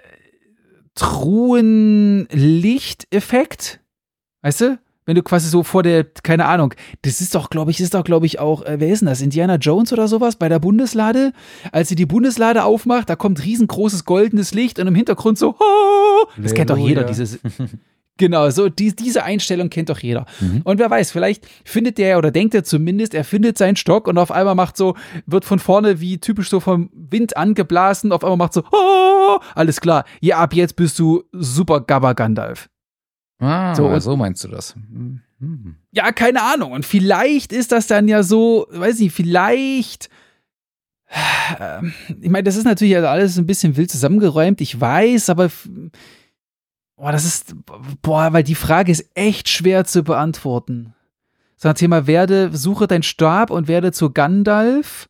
Truhenlichteffekt? Weißt du? Wenn du quasi so vor der, keine Ahnung, das ist doch, glaube ich, ist doch, glaube ich, auch, äh, wer ist denn das? Indiana Jones oder sowas bei der Bundeslade? Als sie die Bundeslade aufmacht, da kommt riesengroßes goldenes Licht und im Hintergrund so, oh, das kennt doch jeder, dieses, genau, so, die, diese Einstellung kennt doch jeder. Mhm. Und wer weiß, vielleicht findet der oder denkt er zumindest, er findet seinen Stock und auf einmal macht so, wird von vorne wie typisch so vom Wind angeblasen, auf einmal macht so, oh, alles klar, ja, ab jetzt bist du super Gabba Gandalf. Ah, so, so meinst du das. Hm. Ja, keine Ahnung. Und vielleicht ist das dann ja so, weiß nicht, vielleicht, äh, ich meine, das ist natürlich also alles ein bisschen wild zusammengeräumt, ich weiß, aber boah, das ist, boah, weil die Frage ist echt schwer zu beantworten. So ein Thema, werde, suche deinen Stab und werde zu Gandalf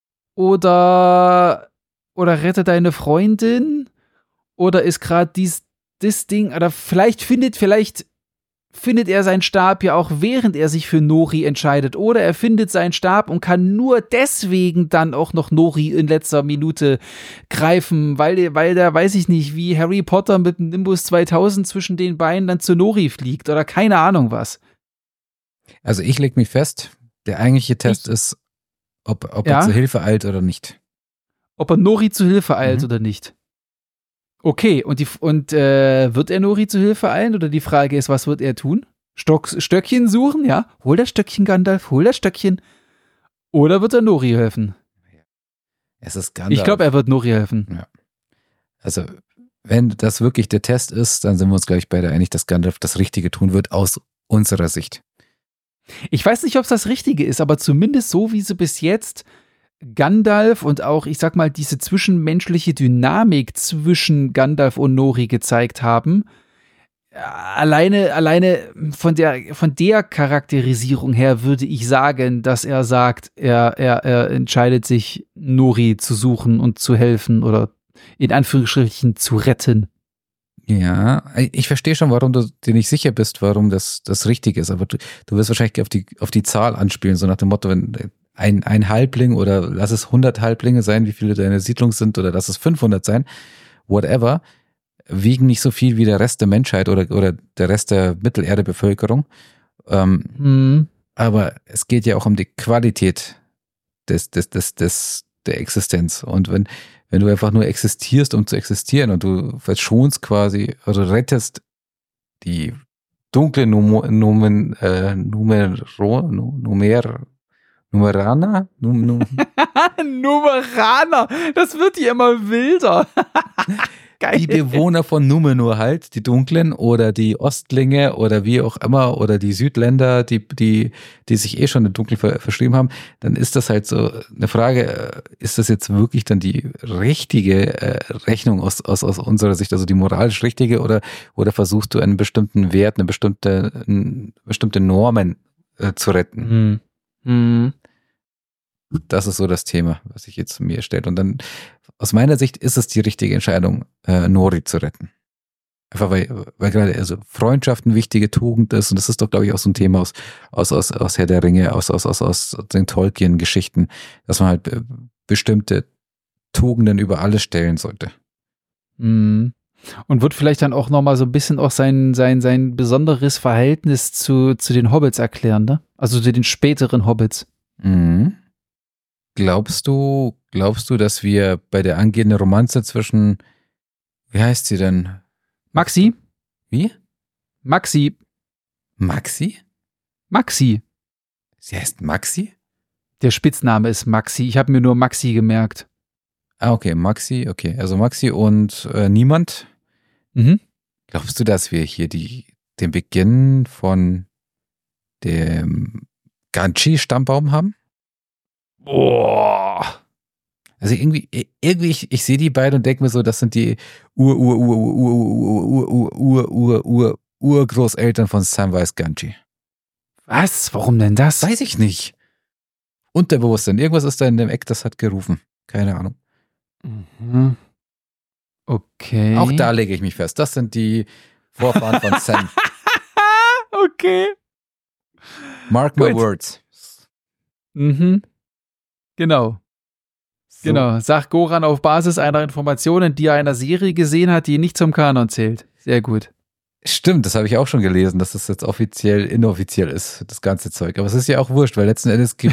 oder, oder rette deine Freundin oder ist gerade dies das Ding, oder vielleicht findet, vielleicht findet er seinen Stab ja auch, während er sich für Nori entscheidet. Oder er findet seinen Stab und kann nur deswegen dann auch noch Nori in letzter Minute greifen, weil, weil der, weiß ich nicht, wie Harry Potter mit dem Nimbus zweitausend zwischen den Beinen dann zu Nori fliegt oder keine Ahnung was. Also ich leg mich fest, der eigentliche Test ich, ist, ob, ob ja? er zur Hilfe eilt oder nicht. Ob er Nori zu Hilfe eilt Mhm. oder nicht. Okay, und, die, und äh, wird er Nori zu Hilfe eilen? Oder die Frage ist, was wird er tun? Stock, Stöckchen suchen? Ja, hol das Stöckchen, Gandalf, hol das Stöckchen. Oder wird er Nori helfen? Es ist Gandalf. Ich glaube, er wird Nori helfen. Ja. Also, wenn das wirklich der Test ist, dann sind wir uns gleich beide einig, dass Gandalf das Richtige tun wird, aus unserer Sicht. Ich weiß nicht, ob es das Richtige ist, aber zumindest so, wie sie bis jetzt Gandalf und auch, ich sag mal, diese zwischenmenschliche Dynamik zwischen Gandalf und Nori gezeigt haben, alleine, alleine von der, von der Charakterisierung her würde ich sagen, dass er sagt, er, er, er entscheidet sich, Nori zu suchen und zu helfen oder in Anführungsstrichen zu retten. Ja, ich verstehe schon, warum du dir nicht sicher bist, warum das das Richtige ist, aber du, du wirst wahrscheinlich auf die, auf die Zahl anspielen, so nach dem Motto, wenn ein, ein Halbling oder lass es hundert Halblinge sein, wie viele deine Siedlung sind, oder lass es fünfhundert sein, whatever, wiegen nicht so viel wie der Rest der Menschheit oder, oder der Rest der Mittelerde-Bevölkerung. Ähm, mhm. Aber es geht ja auch um die Qualität des, des, des, des, der Existenz. Und wenn, wenn du einfach nur existierst, um zu existieren und du verschonst quasi oder rettest die dunkle Numen, äh, Numero, Numer, Numeraner? Num, num. Numeraner! Das wird hier immer wilder. Geil. Die Bewohner von Numenor halt, die Dunklen oder die Ostlinge oder wie auch immer oder die Südländer, die, die, die sich eh schon in Dunkel ver- verschrieben haben, dann ist das halt so eine Frage, ist das jetzt wirklich dann die richtige äh, Rechnung aus, aus, aus unserer Sicht, also die moralisch richtige, oder, oder versuchst du einen bestimmten Wert, eine bestimmte, eine bestimmte Normen äh, zu retten? Mhm. Mhm. Das ist so das Thema, was sich jetzt mir stellt. Und dann, aus meiner Sicht, ist es die richtige Entscheidung, äh, Nori zu retten. Einfach weil, weil gerade also Freundschaft eine wichtige Tugend ist. Und das ist doch, glaube ich, auch so ein Thema aus, aus, aus, aus Herr der Ringe, aus, aus, aus, aus den Tolkien-Geschichten, dass man halt bestimmte Tugenden über alles stellen sollte. Mhm. Und wird vielleicht dann auch nochmal so ein bisschen auch sein, sein, sein besonderes Verhältnis zu, zu den Hobbits erklären, ne? Also zu den späteren Hobbits. Mhm. Glaubst du, glaubst du, dass wir bei der angehenden Romanze zwischen, wie heißt sie denn? Maxi? Wie? Maxi. Maxi? Maxi. Sie heißt Maxi? Der Spitzname ist Maxi. Ich habe mir nur Maxi gemerkt. Ah, okay, Maxi, okay. Also Maxi und äh, niemand. Mhm. Glaubst du, dass wir hier die, den Beginn von dem Ganchi-Stammbaum haben? Boah. Also irgendwie, irgendwie ich, ich sehe die beiden und denke mir so, das sind die Ur, Ur, Ur, Ur, Ur, Ur, Ur, Ur, Ur, Urgroßeltern von Samwise Gamgee. Was? Warum denn das? Weiß ich nicht. Unterbewusstsein. Irgendwas ist da in dem Eck, das hat gerufen. Keine Ahnung. Mhm. Okay. Auch da lege ich mich fest. Das sind die Vorfahren von Sam. Okay. Mark Gut. my words. Mhm. Genau. So. Genau. Sagt Goran auf Basis einer Informationen, die er einer Serie gesehen hat, die nicht zum Kanon zählt. Sehr gut. Stimmt, das habe ich auch schon gelesen, dass das jetzt offiziell inoffiziell ist, das ganze Zeug. Aber es ist ja auch wurscht, weil letzten Endes gibt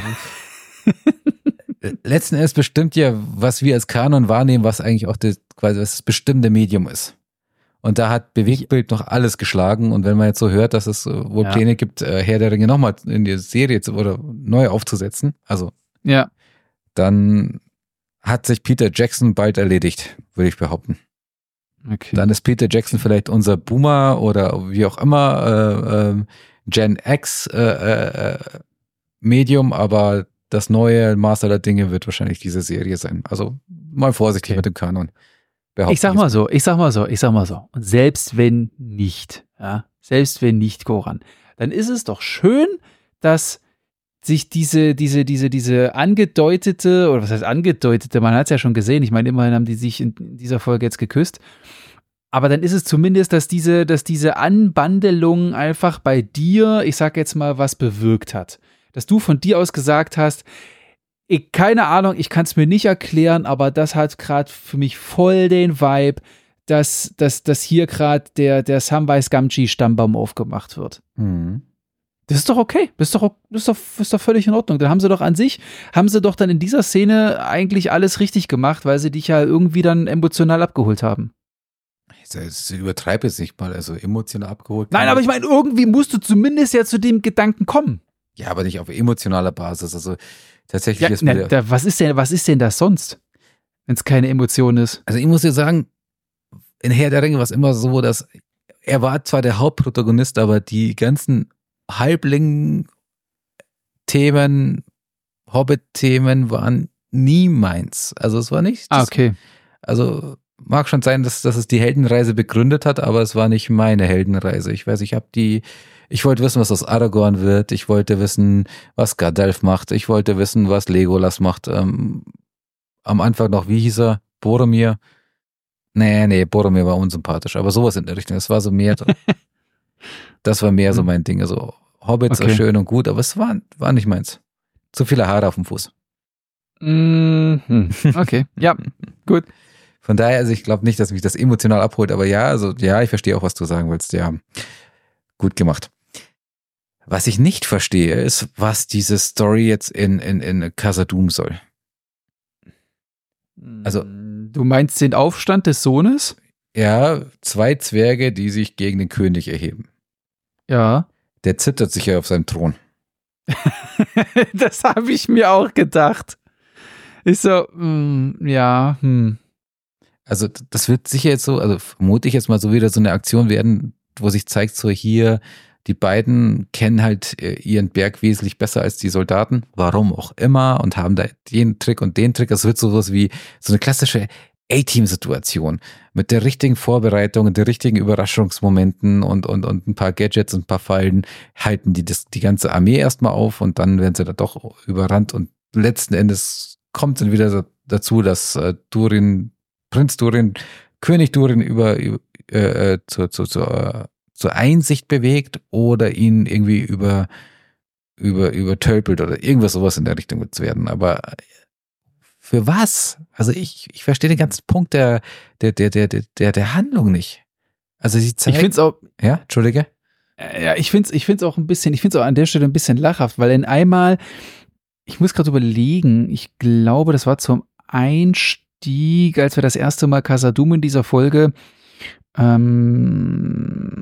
letzten Endes bestimmt ja, was wir als Kanon wahrnehmen, was eigentlich auch das, quasi das bestimmte Medium ist. Und da hat Bewegtbild noch alles geschlagen. Und wenn man jetzt so hört, dass es wohl Ja. Pläne gibt, Herr der Ringe nochmal in die Serie zu, oder neu aufzusetzen, also Ja. dann hat sich Peter Jackson bald erledigt, würde ich behaupten. Okay. Dann ist Peter Jackson vielleicht unser Boomer oder wie auch immer äh, äh, Gen X äh, äh, Medium, aber das neue Maß aller Dinge wird wahrscheinlich diese Serie sein. Also mal vorsichtig Okay. mit dem Kanon. Ich sag mal so, ich sag mal so, ich sag mal so. Und selbst wenn nicht, ja, selbst wenn nicht, Goran, dann ist es doch schön, dass sich diese, diese, diese, diese angedeutete, oder was heißt angedeutete, man hat es ja schon gesehen, ich meine, immerhin haben die sich in dieser Folge jetzt geküsst, Aber dann ist es zumindest, dass diese, dass diese Anbandelung einfach bei dir, ich sag jetzt mal, was bewirkt hat. Dass du von dir aus gesagt hast, ich, keine Ahnung, ich kann es mir nicht erklären, aber das hat gerade für mich voll den Vibe, dass, dass, dass hier gerade der, der Samwise Gamgee-Stammbaum aufgemacht wird. Mhm. Das ist doch okay. Das ist doch, das ist doch, das ist doch völlig in Ordnung. Dann haben sie doch an sich, haben sie doch dann in dieser Szene eigentlich alles richtig gemacht, weil sie dich ja irgendwie dann emotional abgeholt haben. Ich übertreibe es nicht mal, also emotional abgeholt. Nein, aber ich meine, irgendwie musst du zumindest ja zu dem Gedanken kommen. Ja, aber nicht auf emotionaler Basis. Also tatsächlich Ja, ist mir na, da, was ist denn, was ist denn das sonst, wenn es keine Emotion ist? Also ich muss dir sagen, in Herr der Ringe war es immer so, dass er war zwar der Hauptprotagonist, aber die ganzen Halbling-Themen, Hobbit-Themen waren nie meins. Also es war nicht. Ah, okay. Also mag schon sein, dass, dass es die Heldenreise begründet hat, aber es war nicht meine Heldenreise. Ich weiß, ich habe die, ich wollte wissen, was aus Aragorn wird. Ich wollte wissen, was Gandalf macht. Ich wollte wissen, was Legolas macht. Ähm, am Anfang noch, wie hieß er? Boromir. Nee, nee, Boromir war unsympathisch, aber sowas in der Richtung. Das war so mehr, das war mehr so mein Ding. Also Hobbits Okay. war schön und gut, aber es war, war nicht meins. Zu viele Haare auf dem Fuß. Mhm. Okay, ja, gut. Von daher, also ich glaube nicht, dass mich das emotional abholt, aber ja, also ja, ich verstehe auch, was du sagen willst. Ja, gut gemacht. Was ich nicht verstehe, ist, was diese Story jetzt in, in, in Khazad-dûm soll. Also, du meinst den Aufstand des Sohnes? Ja, zwei Zwerge, die sich gegen den König erheben. Ja. Der zittert sicher auf seinem Thron. Das habe ich mir auch gedacht. Ich so, mh, ja, hm. Also das wird sicher jetzt so, also vermute ich jetzt mal so wieder so eine Aktion werden, wo sich zeigt, so hier, die beiden kennen halt ihren Berg wesentlich besser als die Soldaten, warum auch immer, und haben da den Trick und den Trick. Es wird sowas wie so eine klassische A-Team-Situation mit der richtigen Vorbereitung und den richtigen Überraschungsmomenten und, und, und ein paar Gadgets und ein paar Fallen halten die das, die ganze Armee erstmal auf und dann werden sie da doch überrannt und letzten Endes kommt dann wieder dazu, dass äh, Durin, Prinz Durin, König Durin über, über äh, zur, zur, zur, zur Einsicht bewegt oder ihn irgendwie über, über, übertölpelt oder irgendwas sowas in der Richtung wird es werden. Aber für was? Also ich, ich verstehe den ganzen Punkt der, der, der, der, der, der Handlung nicht. Also sie zeigen, Ich finde es auch, ja, Entschuldige. ja, ich finde es ich find's auch ein bisschen, ich finde es auch an der Stelle ein bisschen lachhaft, weil in einmal, ich muss gerade überlegen, ich glaube, das war zum Einstieg, als wir das erste Mal Khazad-dûm in dieser Folge ähm,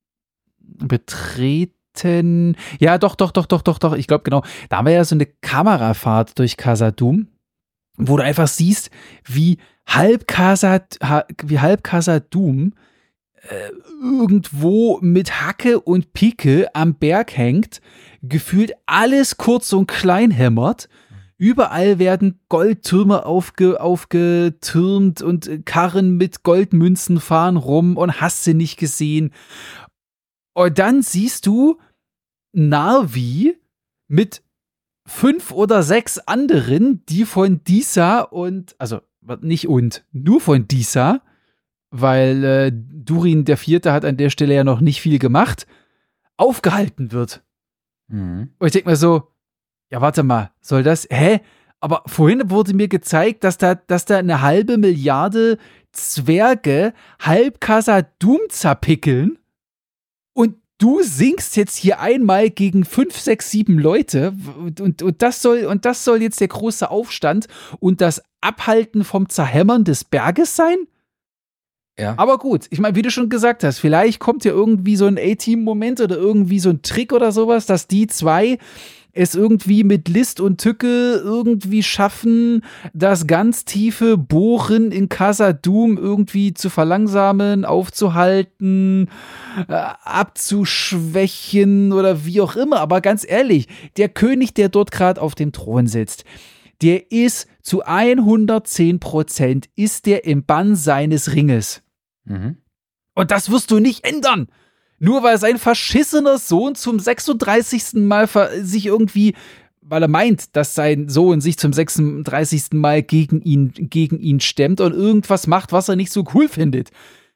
betreten. Ja, doch, doch, doch, doch, doch, doch, ich glaube genau. Da haben wir ja so eine Kamerafahrt durch Khazad-dûm, wo du einfach siehst, wie halb Khazad, wie halb Khazad-dûm äh, irgendwo mit Hacke und Pike am Berg hängt, gefühlt alles kurz und klein hämmert. Überall werden Goldtürme aufge, aufgetürmt und Karren mit Goldmünzen fahren rum und hast du nicht gesehen. Und dann siehst du Narvi mit fünf oder sechs anderen, die von Disa und, also nicht und, nur von Disa, weil äh, Durin der Vierte hat an der Stelle ja noch nicht viel gemacht, aufgehalten wird. Mhm. Und ich denke mir so, ja, warte mal, soll das, hä? Aber vorhin wurde mir gezeigt, dass da, dass da eine halbe Milliarde Zwerge halb Khazad-dûm zerpickeln und du singst jetzt hier einmal gegen fünf, sechs, sieben Leute und, und, und, das soll, und das soll jetzt der große Aufstand und das Abhalten vom Zerhämmern des Berges sein? Ja. Aber gut, ich meine, wie du schon gesagt hast, vielleicht kommt ja irgendwie so ein A-Team-Moment oder irgendwie so ein Trick oder sowas, dass die zwei es irgendwie mit List und Tücke irgendwie schaffen, das ganz tiefe Bohren in Khazad-dûm irgendwie zu verlangsamen, aufzuhalten, äh, abzuschwächen oder wie auch immer. Aber ganz ehrlich, der König, der dort gerade auf dem Thron sitzt, der ist zu hundertzehn Prozent ist der im Bann seines Ringes. Mhm. Und das wirst du nicht ändern. Nur weil sein verschissener Sohn zum sechsunddreißigsten Mal sich irgendwie, weil er meint, dass sein Sohn sich zum sechsunddreißigsten Mal gegen ihn, gegen ihn stemmt und irgendwas macht, was er nicht so cool findet.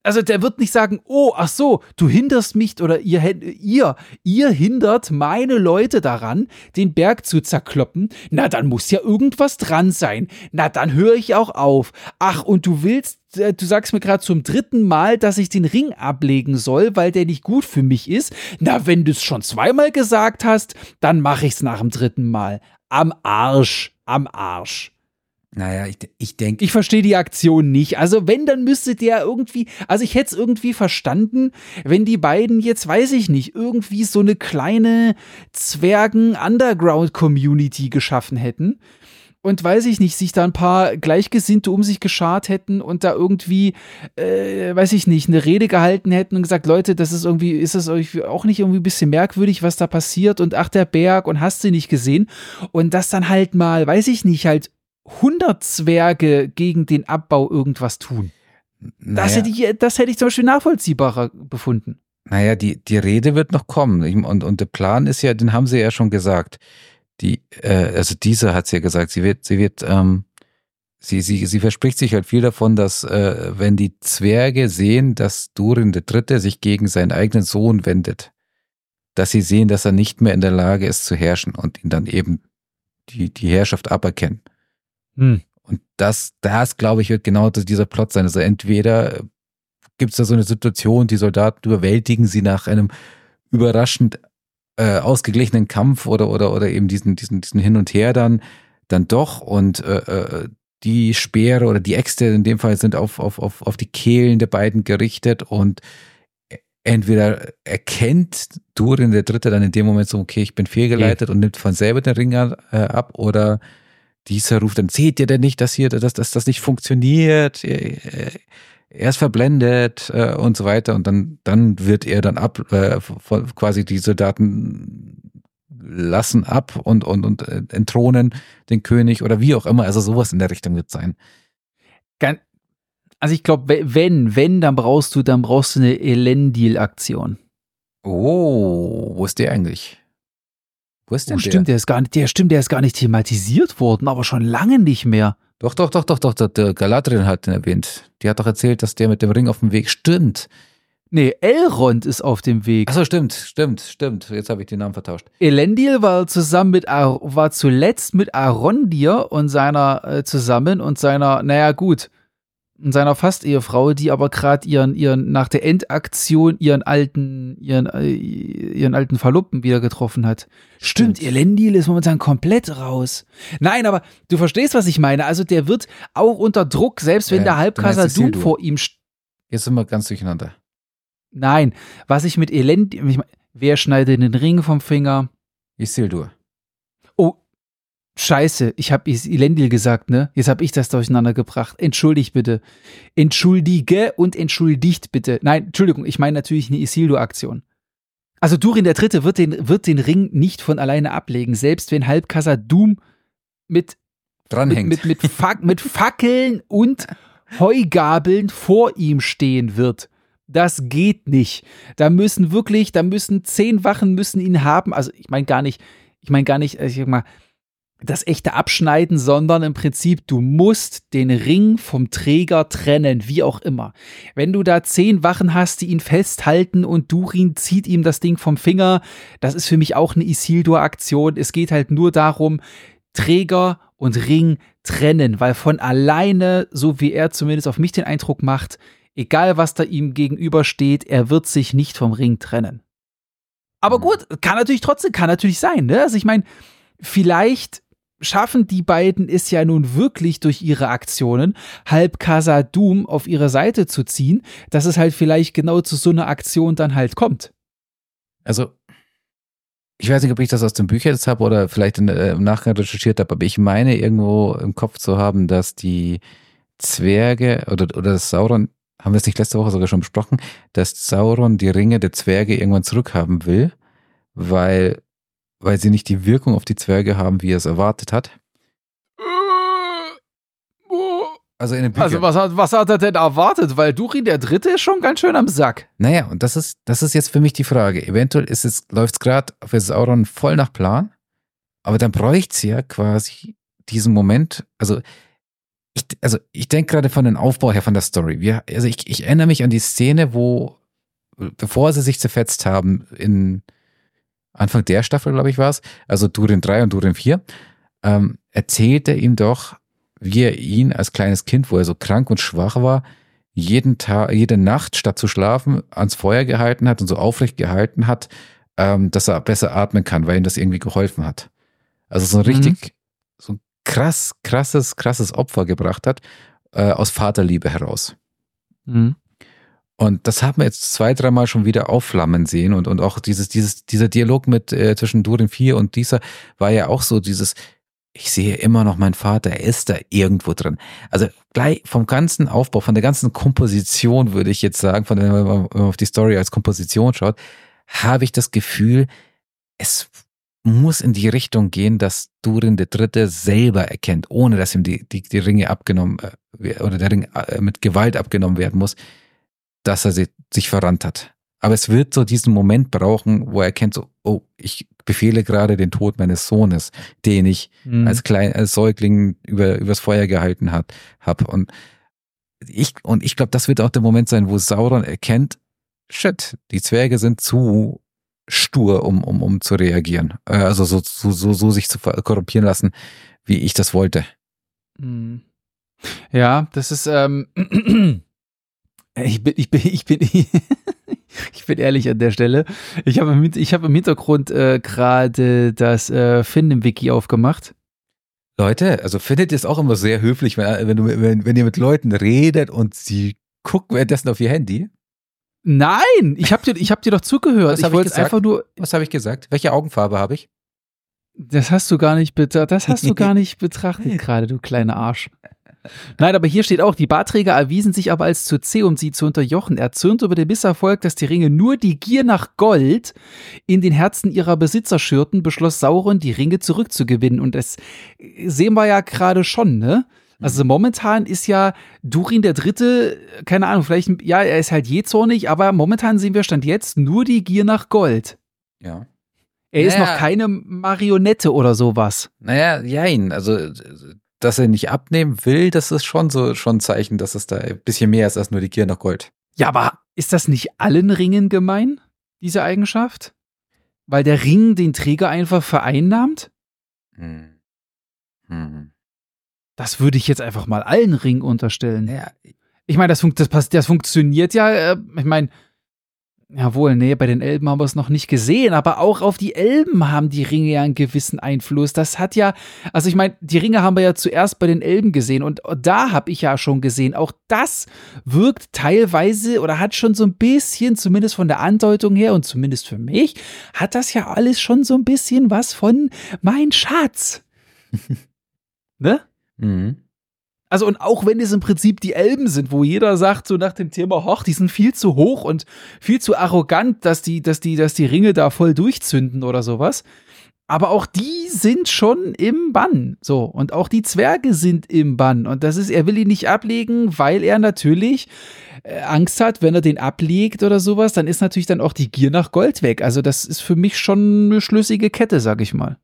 Also der wird nicht sagen, oh, ach so, du hinderst mich oder ihr, ihr, ihr hindert meine Leute daran, den Berg zu zerkloppen. Na, dann muss ja irgendwas dran sein. Na, dann höre ich auch auf. Ach, und du willst, du sagst mir gerade zum dritten Mal, dass ich den Ring ablegen soll, weil der nicht gut für mich ist. Na, wenn du es schon zweimal gesagt hast, dann mache ich's nach dem dritten Mal. Am Arsch, am Arsch. Naja, ich, ich denke. Ich verstehe die Aktion nicht. Also wenn, dann müsste der irgendwie, also ich hätte es irgendwie verstanden, wenn die beiden jetzt, weiß ich nicht, irgendwie so eine kleine Zwergen-Underground-Community geschaffen hätten und weiß ich nicht, sich da ein paar Gleichgesinnte um sich geschart hätten und da irgendwie, äh, weiß ich nicht, eine Rede gehalten hätten und gesagt, Leute, das ist irgendwie, ist das auch nicht irgendwie ein bisschen merkwürdig, was da passiert und ach, der Berg und hast du nicht gesehen und das dann halt mal, weiß ich nicht, halt hundert Zwerge gegen den Abbau irgendwas tun. Naja. Das hätte ich, das hätte ich zum Beispiel nachvollziehbarer befunden. Naja, die, die Rede wird noch kommen. Und, und der Plan ist ja, den haben sie ja schon gesagt. Die, äh, also diese hat sie ja gesagt, sie wird, sie wird, ähm, sie, sie, sie verspricht sich halt viel davon, dass, äh, wenn die Zwerge sehen, dass Durin der Dritte sich gegen seinen eigenen Sohn wendet, dass sie sehen, dass er nicht mehr in der Lage ist zu herrschen und ihn dann eben die, die Herrschaft aberkennen. Hm. Und das, das glaube ich, wird genau dieser Plot sein. Also entweder gibt es da so eine Situation, die Soldaten überwältigen sie nach einem überraschend äh, ausgeglichenen Kampf oder oder oder eben diesen diesen diesen Hin und Her dann dann doch und äh, die Speere oder die Äxte in dem Fall sind auf auf auf auf die Kehlen der beiden gerichtet und entweder erkennt Durin der Dritte dann in dem Moment so, okay, ich bin fehlgeleitet okay. und nimmt von selber den Ring äh, ab oder dieser ruft dann, seht ihr denn nicht, dass hier, dass, dass das nicht funktioniert? Er ist verblendet äh, und so weiter. Und dann, dann wird er dann ab, äh, quasi die Soldaten lassen ab und, und, und entthronen den König oder wie auch immer. Also sowas in der Richtung wird sein. Also ich glaube, wenn, wenn, dann brauchst du, dann brauchst du eine Elendil-Aktion. Oh, wo ist der eigentlich? Wo ist denn oh, stimmt, der? der ist gar nicht, der stimmt, der ist gar nicht thematisiert worden, aber schon lange nicht mehr. Doch, doch, doch, doch, doch, doch der Galadriel hat den erwähnt. Die hat doch erzählt, dass der mit dem Ring auf dem Weg stimmt. Nee, Elrond ist auf dem Weg. Achso, stimmt, stimmt, stimmt. Jetzt habe ich den Namen vertauscht. Elendil war zusammen mit Ar- war zuletzt mit Arondir und seiner äh, zusammen und seiner, naja gut, und seiner Fast-Ehefrau, die aber gerade ihren, ihren, nach der Endaktion ihren alten, ihren, äh, ihren alten Verlobten wieder getroffen hat. Stimmt, Stimmt. Elendil ist momentan komplett raus. Nein, aber du verstehst, was ich meine. Also der wird auch unter Druck, selbst wenn ja, der Halbkasser Doom vor ihm steht. Jetzt sind wir ganz durcheinander. Nein, was ich mit Elendil, ich mein, wer schneidet den Ring vom Finger? Isildur. Oh, Scheiße, ich habe Elendil gesagt, ne? Jetzt habe ich das durcheinander gebracht. Entschuldigt bitte. Entschuldige und entschuldigt bitte. Nein, Entschuldigung, ich meine natürlich eine Isildur-Aktion. Also Durin der Dritte wird den, wird den Ring nicht von alleine ablegen, selbst wenn Halbkasser Doom mit, dranhängt. Mit, mit, mit, Fac- mit Fackeln und Heugabeln vor ihm stehen wird. Das geht nicht. Da müssen wirklich, da müssen zehn Wachen müssen ihn haben. Also ich meine gar nicht, ich meine gar nicht, ich sag mal, das echte Abschneiden, sondern im Prinzip, du musst den Ring vom Träger trennen, wie auch immer. Wenn du da zehn Wachen hast, die ihn festhalten und Durin zieht ihm das Ding vom Finger, das ist für mich auch eine Isildur-Aktion. Es geht halt nur darum, Träger und Ring trennen, weil von alleine, so wie er zumindest auf mich den Eindruck macht, egal was da ihm gegenübersteht, er wird sich nicht vom Ring trennen. Aber gut, kann natürlich trotzdem, kann natürlich sein, ne? Also ich meine, vielleicht schaffen die beiden es ja nun wirklich durch ihre Aktionen, halb Khazad-dûm auf ihre Seite zu ziehen, dass es halt vielleicht genau zu so einer Aktion dann halt kommt. Also, ich weiß nicht, ob ich das aus den Büchern jetzt habe oder vielleicht in, äh, im Nachgang recherchiert habe, aber ich meine irgendwo im Kopf zu haben, dass die Zwerge oder, oder das Sauron, haben wir es nicht letzte Woche sogar schon besprochen, dass Sauron die Ringe der Zwerge irgendwann zurückhaben will, weil weil sie nicht die Wirkung auf die Zwerge haben, wie er es erwartet hat. Also in den Büchern. Also was hat, was hat er denn erwartet? Weil Durin der Dritte ist schon ganz schön am Sack. Naja, und das ist, das ist jetzt für mich die Frage. Eventuell ist es, läuft es gerade für Sauron voll nach Plan, aber dann bräuchte es ja quasi diesen Moment, also ich, also ich denke gerade von dem Aufbau her von der Story. Wir, also ich, ich erinnere mich an die Szene, wo, bevor sie sich zerfetzt haben, in Anfang der Staffel, glaube ich, war es, also Durin drei und Durin vier, ähm, erzählt er ihm doch, wie er ihn als kleines Kind, wo er so krank und schwach war, jeden Tag, jede Nacht statt zu schlafen, ans Feuer gehalten hat und so aufrecht gehalten hat, ähm, dass er besser atmen kann, weil ihm das irgendwie geholfen hat. Also so ein richtig, mhm. so ein krass, krasses, krasses Opfer gebracht hat, äh, aus Vaterliebe heraus. Mhm. Und das haben wir jetzt zwei, dreimal schon wieder aufflammen sehen und, und auch dieses, dieses, dieser Dialog mit äh, zwischen Durin vier und dieser war ja auch so dieses, ich sehe immer noch meinen Vater, er ist da irgendwo drin. Also gleich vom ganzen Aufbau, von der ganzen Komposition würde ich jetzt sagen, von der, wenn man auf die Story als Komposition schaut, habe ich das Gefühl, es muss in die Richtung gehen, dass Durin der Dritte selber erkennt, ohne dass ihm die, die, die Ringe abgenommen äh, oder der Ring äh, mit Gewalt abgenommen werden muss, dass er sie, sich verrannt hat. Aber es wird so diesen Moment brauchen, wo er erkennt, so, oh, ich befehle gerade den Tod meines Sohnes, den ich mhm. als klein, als Säugling über, übers Feuer gehalten hat, hab. Und ich, und ich glaube, das wird auch der Moment sein, wo Sauron erkennt, shit, die Zwerge sind zu stur, um, um, um zu reagieren. Also so, so, so, so sich zu korrumpieren lassen, wie ich das wollte. Ja, das ist, ähm, ich bin, ich bin, ich bin, ich bin ehrlich an der Stelle. Ich habe im, ich habe im Hintergrund äh, gerade das äh, Findem-Wiki aufgemacht. Leute, also findet ihr es auch immer sehr höflich, wenn, wenn, du, wenn, wenn ihr mit Leuten redet und sie gucken währenddessen auf ihr Handy? Nein, ich habe dir, ich hab dir doch zugehört. Was ich wollte einfach nur. Was habe ich gesagt? Welche Augenfarbe habe ich? Das hast du gar nicht betrachtet. Das hast du gar nicht betrachtet gerade, du kleiner Arsch. Nein, aber hier steht auch, die Bartträger erwiesen sich aber als zu zäh, um sie zu unterjochen. Erzürnt über den Misserfolg, dass die Ringe nur die Gier nach Gold in den Herzen ihrer Besitzer schürten, beschloss Sauron, die Ringe zurückzugewinnen. Und das sehen wir ja gerade schon, ne? Also momentan ist ja Durin der Dritte, keine Ahnung, vielleicht, ja, er ist halt jähzornig, aber momentan sehen wir Stand jetzt nur die Gier nach Gold. Ja. Er ist naja. noch keine Marionette oder sowas. Naja, jein, also dass er nicht abnehmen will, das ist schon so schon ein Zeichen, dass es da ein bisschen mehr ist als nur die Gier nach Gold. Ja, aber ist das nicht allen Ringen gemein, diese Eigenschaft? Weil der Ring den Träger einfach vereinnahmt? Hm. Hm. Das würde ich jetzt einfach mal allen Ringen unterstellen. Ja. Ich meine, das, fun- das, das funktioniert ja, äh, ich meine, jawohl, nee, bei den Elben haben wir es noch nicht gesehen, aber auch auf die Elben haben die Ringe ja einen gewissen Einfluss. Das hat ja, also ich meine, die Ringe haben wir ja zuerst bei den Elben gesehen und da habe ich ja schon gesehen, auch das wirkt teilweise oder hat schon so ein bisschen, zumindest von der Andeutung her und zumindest für mich, hat das ja alles schon so ein bisschen was von mein Schatz. Ne? Mhm. Also und auch wenn es im Prinzip die Elben sind, wo jeder sagt so nach dem Thema, hoch, die sind viel zu hoch und viel zu arrogant, dass die, dass die, dass die Ringe da voll durchzünden oder sowas. Aber auch die sind schon im Bann. So. Und auch die Zwerge sind im Bann. Und das ist, er will ihn nicht ablegen, weil er natürlich äh, Angst hat, wenn er den ablegt oder sowas, dann ist natürlich dann auch die Gier nach Gold weg. Also das ist für mich schon eine schlüssige Kette, sag ich mal.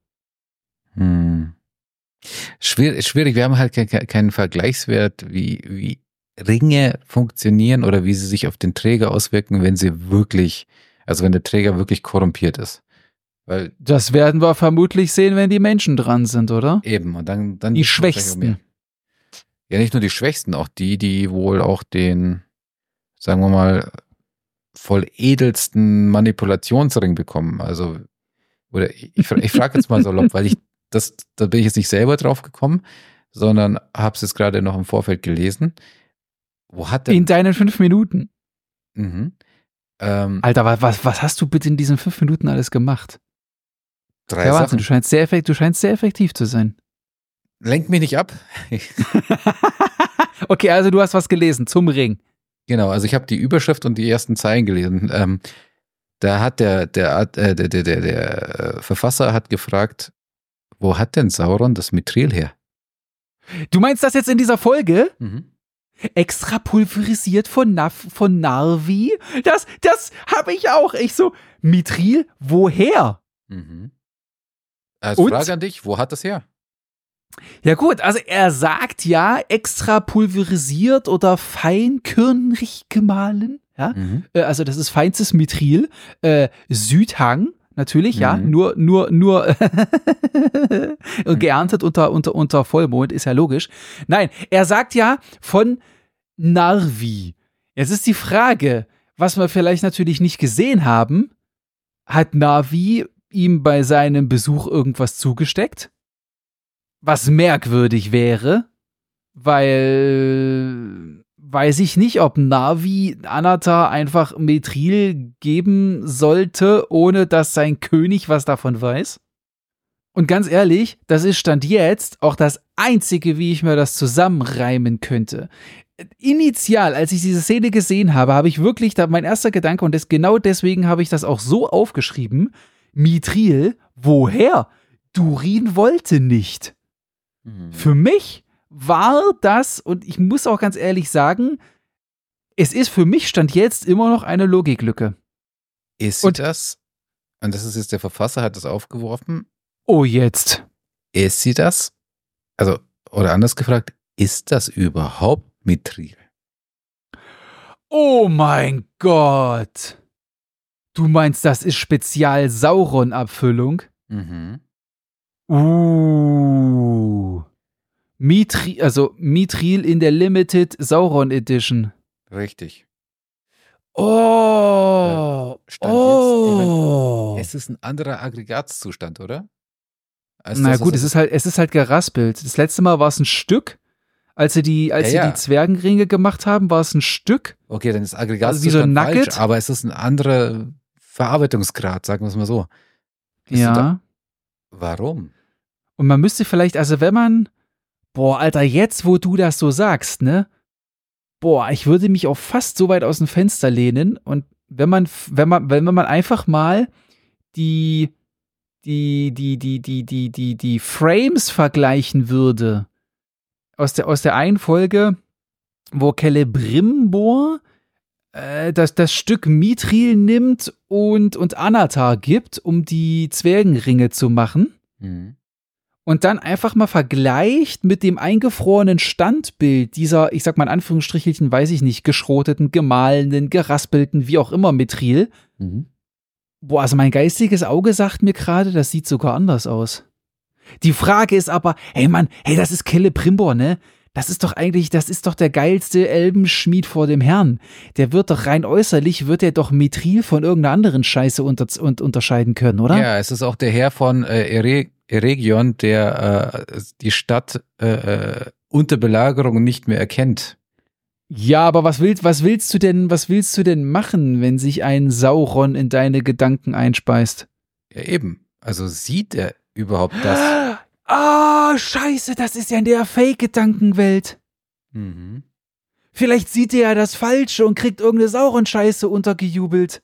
Hm. Schwierig, schwierig, wir haben halt keinen kein Vergleichswert, wie, wie Ringe funktionieren oder wie sie sich auf den Träger auswirken, wenn sie wirklich, also wenn der Träger wirklich korrumpiert ist. Weil das werden wir vermutlich sehen, wenn die Menschen dran sind, oder? Eben, und dann, dann die Schwächsten. Ja, nicht nur die Schwächsten, auch die, die wohl auch den, sagen wir mal, voll edelsten Manipulationsring bekommen. Also, oder ich, ich frage jetzt mal salopp, weil ich Das, da bin ich jetzt nicht selber drauf gekommen, sondern habe es jetzt gerade noch im Vorfeld gelesen. Wo hat der? In deinen fünf Minuten. Mhm. Ähm, Alter, was, was hast du bitte in diesen fünf Minuten alles gemacht? Drei ja, Sachen. Warte, du scheinst sehr effektiv, du scheinst sehr effektiv zu sein. Lenk mich nicht ab. Okay, also du hast was gelesen zum Ring. Genau, also ich habe die Überschrift und die ersten Zeilen gelesen. Ähm, da hat der, der, äh, der, der, der, der Verfasser hat gefragt, wo hat denn Sauron das Mithril her? Du meinst das jetzt in dieser Folge? Mhm. Extra pulverisiert von, Naf- von Narvi? Das, das habe ich auch. Ich so, Mithril, woher? Mhm. Also Und? Frage an dich, wo hat das her? Ja gut, also er sagt ja extra pulverisiert oder feinkörnig gemahlen. Ja? Mhm. Äh, also das ist feinstes Mithril. Äh, Südhang, natürlich, Mhm. ja. Nur, nur, nur geerntet unter, unter, unter Vollmond, ist ja logisch. Nein, er sagt ja von Narvi. Jetzt ist die Frage, was wir vielleicht natürlich nicht gesehen haben, hat Narvi ihm bei seinem Besuch irgendwas zugesteckt? Was merkwürdig wäre, weil weiß ich nicht, ob Narvi Anatar einfach Mithril geben sollte, ohne dass sein König was davon weiß. Und ganz ehrlich, das ist Stand jetzt auch das Einzige, wie ich mir das zusammenreimen könnte. Initial, als ich diese Szene gesehen habe, habe ich wirklich, da mein erster Gedanke, und das, genau deswegen habe ich das auch so aufgeschrieben, Mithril, woher? Durin wollte nicht. Mhm. Für mich war das, und ich muss auch ganz ehrlich sagen, es ist für mich Stand jetzt immer noch eine Logiklücke. Ist sie Und- das? Und das ist jetzt der Verfasser, hat das aufgeworfen. Oh, jetzt. Ist sie das? Also, oder anders gefragt, ist das überhaupt Mithril? Oh mein Gott. Du meinst, das ist Spezial-Sauron-Abfüllung? Mhm. Uh. Mithril, also Mithril in der Limited Sauron Edition. Richtig. Oh. Stand oh. Es ist ein anderer Aggregatzustand, oder? Als Na das, gut, was es ist halt, es ist halt geraspelt. Das letzte Mal war es ein Stück. Als sie die, als Ja, sie ja. die Zwergenringe gemacht haben, war es ein Stück. Okay, dann ist Also wie so Aggregatzustand ein Nugget? falsch, aber es ist ein anderer Verarbeitungsgrad, sagen wir es mal so. Bist du Ja. da- Warum? Und man müsste vielleicht, also wenn man, boah, Alter, jetzt, wo du das so sagst, ne? Boah, ich würde mich auch fast so weit aus dem Fenster lehnen. Und wenn man, wenn man, wenn man einfach mal die, die, die, die, die, die, die, die Frames vergleichen würde, aus der, aus der einen Folge, wo Celebrimbor äh, das, das Stück Mithril nimmt und, und Anatar gibt, um die Zwergenringe zu machen. Mhm. Und dann einfach mal vergleicht mit dem eingefrorenen Standbild dieser, ich sag mal in Anführungsstrichelchen, weiß ich nicht, geschroteten, gemahlenen, geraspelten, wie auch immer Mithril. Mhm. Boah, also mein geistiges Auge sagt mir gerade, das sieht sogar anders aus. Die Frage ist aber, hey Mann, hey, das ist Celebrimbor, ne? Das ist doch eigentlich, das ist doch der geilste Elbenschmied vor dem Herrn. Der wird doch rein äußerlich, wird er doch Mithril von irgendeiner anderen Scheiße unter, un, unterscheiden können, oder? Ja, es ist auch der Herr von äh, Ere Eregion, der äh, die Stadt äh, unter Belagerung nicht mehr erkennt. Ja, aber was willst, was willst du denn, was willst du denn machen, wenn sich ein Sauron in deine Gedanken einspeist? Ja, eben. Also sieht er überhaupt das? Ah, scheiße, das ist ja in der Fake-Gedankenwelt. Mhm. Vielleicht sieht er ja das Falsche und kriegt irgendeine Sauron-Scheiße untergejubelt.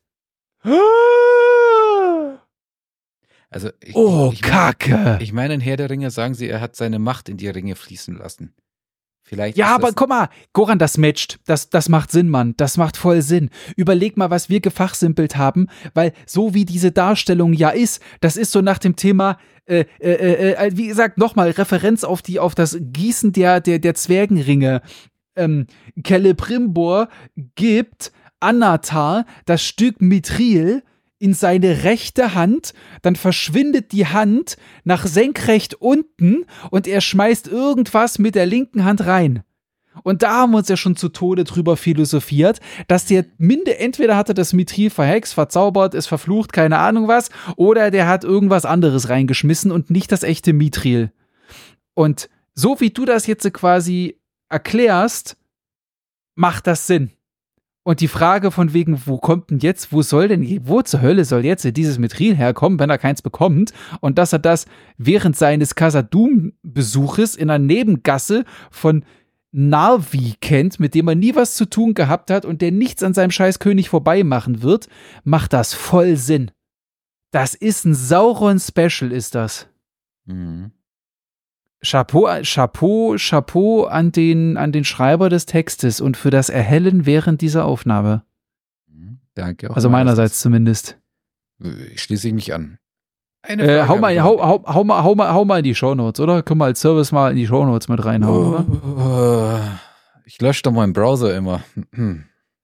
Also ich, Oh, ich, ich Kacke. Ich meine, in Herr der Ringe sagen sie, er hat seine Macht in die Ringe fließen lassen. Vielleicht Ja, ist aber das, guck mal, Goran, das matcht. Das, das macht Sinn, Mann. Das macht voll Sinn. Überleg mal, was wir gefachsimpelt haben, weil so wie diese Darstellung ja ist, das ist so nach dem Thema, äh, äh, äh, wie gesagt, nochmal Referenz auf die, auf das Gießen der, der, der Zwergenringe. Ähm, Celebrimbor gibt Anatar das Stück Mithril in seine rechte Hand, dann verschwindet die Hand nach senkrecht unten und er schmeißt irgendwas mit der linken Hand rein. Und da haben wir uns ja schon zu Tode drüber philosophiert, dass der Minde entweder hatte das Mithril verhext, verzaubert, ist verflucht, keine Ahnung was, oder der hat irgendwas anderes reingeschmissen und nicht das echte Mithril. Und so wie du das jetzt quasi erklärst, macht das Sinn. Und die Frage von wegen, wo kommt denn jetzt, wo soll denn, wo zur Hölle soll jetzt dieses Mithril herkommen, wenn er keins bekommt? Und dass er das während seines Khazad-dûm-Besuches in einer Nebengasse von Narvi kennt, mit dem er nie was zu tun gehabt hat und der nichts an seinem scheiß König vorbei machen wird, macht das voll Sinn. Das ist ein Sauron-Special, ist das. Mhm. Chapeau, Chapeau, Chapeau an den, an den Schreiber des Textes und für das Erhellen während dieser Aufnahme. Danke auch. Also meinerseits zumindest. Ich schließe mich an. Eine Äh, Frage hau, hab mal, ich hau, noch. hau, hau, mal, hau, mal, hau mal in die Shownotes, oder? Können wir als Service mal in die Shownotes mit reinhauen, oder? Oh, ich lösche doch meinen Browser immer. Hm.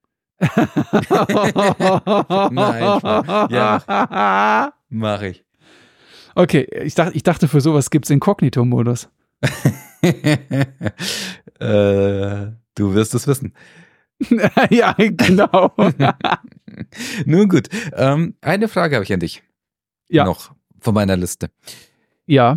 Nein, Spaß. Ja, mach ich. Okay, ich dachte, ich dachte, für sowas gibt es Inkognito-Modus. äh, du wirst es wissen. Ja, genau. Nun gut, ähm, eine Frage habe ich an dich. Ja. Noch von meiner Liste. Ja.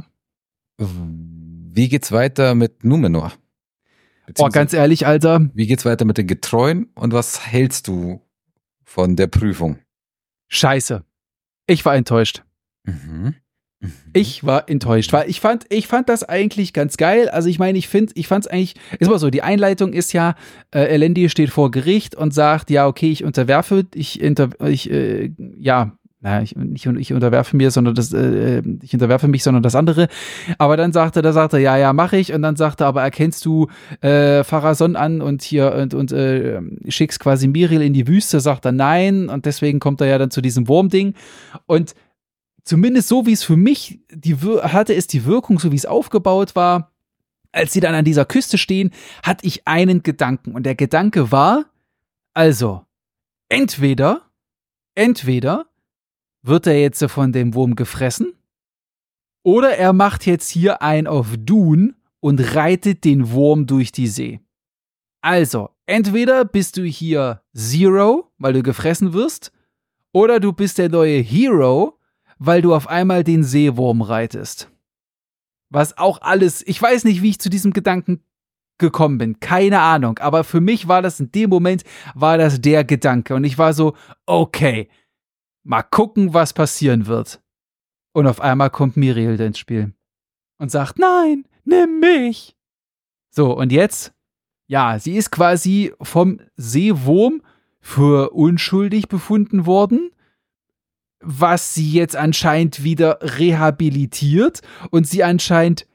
Wie geht's weiter mit Numenor? Oh, ganz ehrlich, Alter. Wie geht's weiter mit den Getreuen und was hältst du von der Prüfung? Scheiße. Ich war enttäuscht. Mhm. Mhm. Ich war enttäuscht, weil ich fand, ich fand das eigentlich ganz geil. Also ich meine, ich finde, ich fand es eigentlich, ist mal so, die Einleitung ist ja, äh, Elendil steht vor Gericht und sagt, ja, okay, ich unterwerfe, ich, inter, ich äh, ja, naja, ich, nicht ich unterwerfe mir, sondern das, äh, ich unterwerfe mich, sondern das andere. Aber dann sagte, da sagte er, ja, ja, mache ich. Und dann sagte er, aber erkennst du äh, Pharazôn an und hier und, und äh, schickst quasi Miriel in die Wüste, sagt er nein. Und deswegen kommt er ja dann zu diesem Wurmding. Und zumindest so, wie es für mich die, hatte, es die Wirkung, so wie es aufgebaut war, als sie dann an dieser Küste stehen, hatte ich einen Gedanken. Und der Gedanke war, also, entweder, entweder wird er jetzt von dem Wurm gefressen oder er macht jetzt hier ein auf Dune und reitet den Wurm durch die See. Also, entweder bist du hier Zero, weil du gefressen wirst, oder du bist der neue Hero, weil du auf einmal den Seewurm reitest. Was auch alles, ich weiß nicht, wie ich zu diesem Gedanken gekommen bin, keine Ahnung, aber für mich war das in dem Moment, war das der Gedanke und ich war so, okay, mal gucken, was passieren wird. Und auf einmal kommt Miriel ins Spiel und sagt, nein, nimm mich. So, und jetzt, ja, sie ist quasi vom Seewurm für unschuldig befunden worden, was sie jetzt anscheinend wieder rehabilitiert und sie anscheinend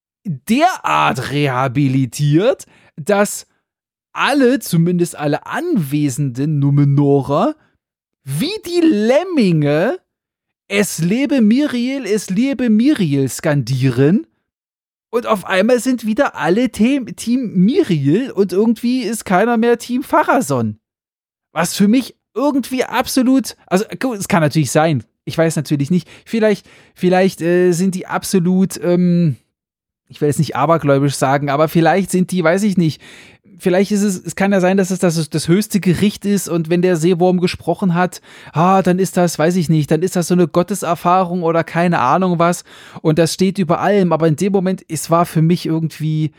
derart rehabilitiert, dass alle, zumindest alle anwesenden Numenorer, wie die Lemminge es lebe Miriel, es lebe Miriel skandieren und auf einmal sind wieder alle Team, Team Miriel und irgendwie ist keiner mehr Team Pharazôn. Was für mich irgendwie absolut, also gut, es kann natürlich sein, ich weiß natürlich nicht, vielleicht, vielleicht äh, sind die absolut, ähm, ich will jetzt nicht abergläubisch sagen, aber vielleicht sind die, weiß ich nicht, vielleicht ist es, es kann ja sein, dass es das, das höchste Gericht ist und wenn der Seewurm gesprochen hat, ah, dann ist das, weiß ich nicht, dann ist das so eine Gotteserfahrung oder keine Ahnung was und das steht über allem, aber in dem Moment, es war für mich irgendwie,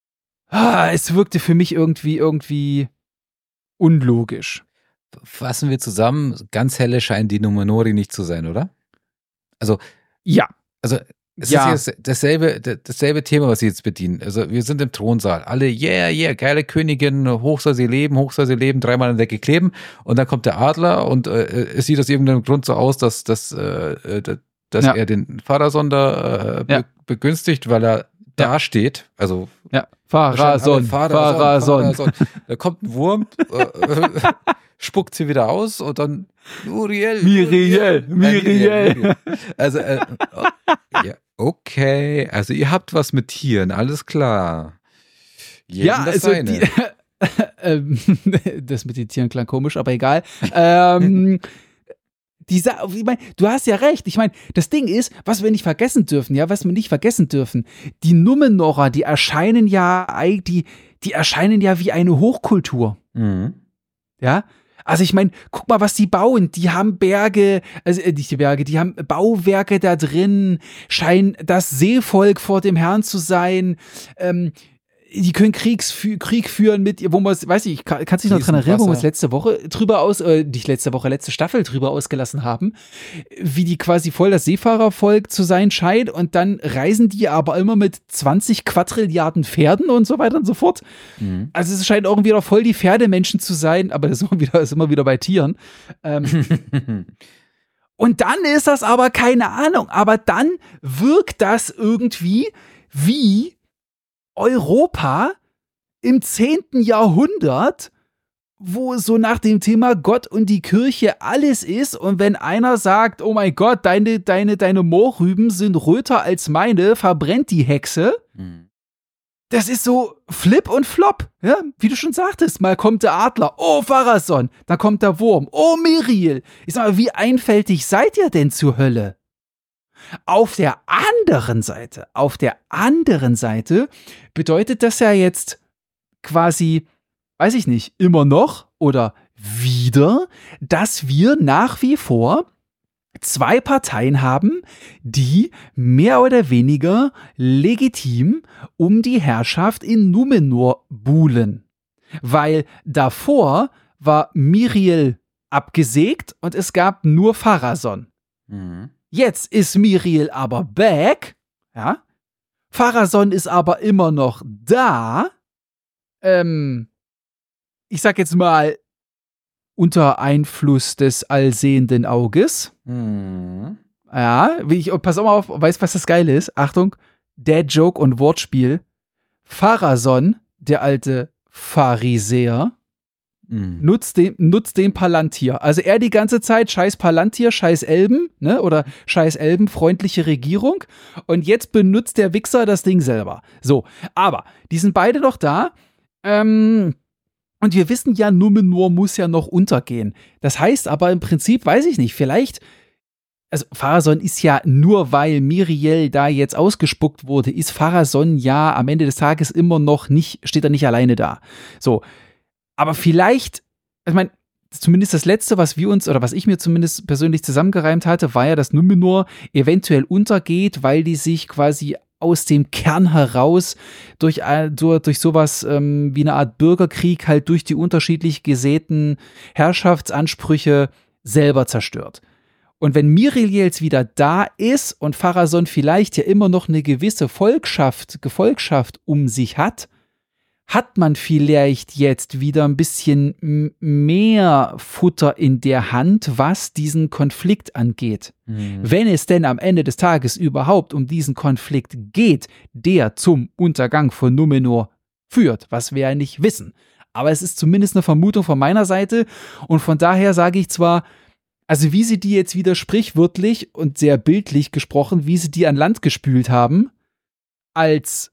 ah, es wirkte für mich irgendwie, irgendwie unlogisch. Fassen wir zusammen, ganz helle scheinen die Numenori nicht zu sein, oder? Also, ja. Also, es ja. ist jetzt dasselbe, dasselbe Thema, was sie jetzt bedienen. Also, wir sind im Thronsaal. Alle, yeah, yeah, geile Königin, hoch soll sie leben, hoch soll sie leben, dreimal an der Decke kleben. Und dann kommt der Adler und äh, es sieht aus irgendeinem Grund so aus, dass, dass, äh, dass ja. er den Pharazôn da äh, be- ja. begünstigt, weil er da ja. steht. Also, ja. Pharazôn, Pharazôn. Pharazôn. Da kommt ein Wurm, äh, spuckt sie wieder aus und dann Muriel. Miriel, Miriel. Miriel. Also, äh, ja, okay. Also, ihr habt was mit Tieren, alles klar. Jedem ja, das also die, ähm, das mit den Tieren klang komisch, aber egal. ähm, die Sa- ich mein, du hast ja recht. Ich meine, das Ding ist, was wir nicht vergessen dürfen, ja, was wir nicht vergessen dürfen, die Numenorer, die erscheinen ja, die, die erscheinen ja wie eine Hochkultur. Mhm. Ja, also ich meine, guck mal, was die bauen. Die haben Berge, also äh, nicht die Berge, die haben Bauwerke da drin, scheinen das Seevolk vor dem Herrn zu sein. Ähm, die können Kriegs, Krieg führen mit, wo man, weiß ich, kann, kannst du dich noch dran erinnern, wo wir es letzte Woche drüber aus, äh, nicht letzte Woche, letzte Staffel drüber ausgelassen haben, wie die quasi voll das Seefahrervolk zu sein scheint und dann reisen die aber immer mit zwanzig Quadrilliarden Pferden und so weiter und so fort. Mhm. Also es scheint irgendwie noch voll die Pferdemenschen zu sein, aber das ist immer wieder, ist immer wieder bei Tieren. Ähm, und dann ist das aber keine Ahnung, aber dann wirkt das irgendwie wie Europa im zehnten Jahrhundert wo so nach dem Thema Gott und die Kirche alles ist und wenn einer sagt, oh mein Gott, deine, deine, deine Mohrrüben sind röter als meine, verbrennt die Hexe. Mhm. Das ist so Flip und Flop, ja, wie du schon sagtest. Mal kommt der Adler, oh Pharason, dann kommt der Wurm, oh Miriel. Ich sag mal, wie einfältig seid ihr denn zur Hölle? Auf der anderen Seite, auf der anderen Seite bedeutet das ja jetzt quasi, weiß ich nicht, immer noch oder wieder, dass wir nach wie vor zwei Parteien haben, die mehr oder weniger legitim um die Herrschaft in Numenor buhlen. Weil davor war Miriel abgesägt und es gab nur Pharason. Mhm. Jetzt ist Miriel aber back, ja. Pharason ist aber immer noch da. Ähm, ich sag jetzt mal, unter Einfluss des allsehenden Auges. Mhm. Ja, wie ich, pass auch mal auf, weißt du, was das Geile ist? Achtung, Dad-Joke und Wortspiel. Pharason, der alte Pharisäer, mhm. nutzt, den, nutzt den Palantir. Also er die ganze Zeit, scheiß Palantir, scheiß Elben, ne, oder scheiß Elben, freundliche Regierung. Und jetzt benutzt der Wichser das Ding selber. So, aber die sind beide noch da. Ähm, und wir wissen ja, Numenor muss ja noch untergehen. Das heißt aber im Prinzip, weiß ich nicht, vielleicht, also Pharason ist ja nur, weil Miriel da jetzt ausgespuckt wurde, ist Pharason ja am Ende des Tages immer noch nicht, steht er nicht alleine da. So, aber vielleicht, ich meine, zumindest das Letzte, was wir uns, oder was ich mir zumindest persönlich zusammengereimt hatte, war ja, dass Numenor eventuell untergeht, weil die sich quasi aus dem Kern heraus durch, durch, durch sowas ähm, wie eine Art Bürgerkrieg halt durch die unterschiedlich gesäten Herrschaftsansprüche selber zerstört. Und wenn Miriel jetzt wieder da ist und Pharason vielleicht ja immer noch eine gewisse Volkschaft, Gefolgschaft um sich hat, hat man vielleicht jetzt wieder ein bisschen mehr Futter in der Hand, was diesen Konflikt angeht. Mhm. Wenn es denn am Ende des Tages überhaupt um diesen Konflikt geht, der zum Untergang von Numenor führt, was wir ja nicht wissen. Aber es ist zumindest eine Vermutung von meiner Seite und von daher sage ich zwar, also wie sie die jetzt wieder sprichwörtlich und sehr bildlich gesprochen, wie sie die an Land gespült haben, als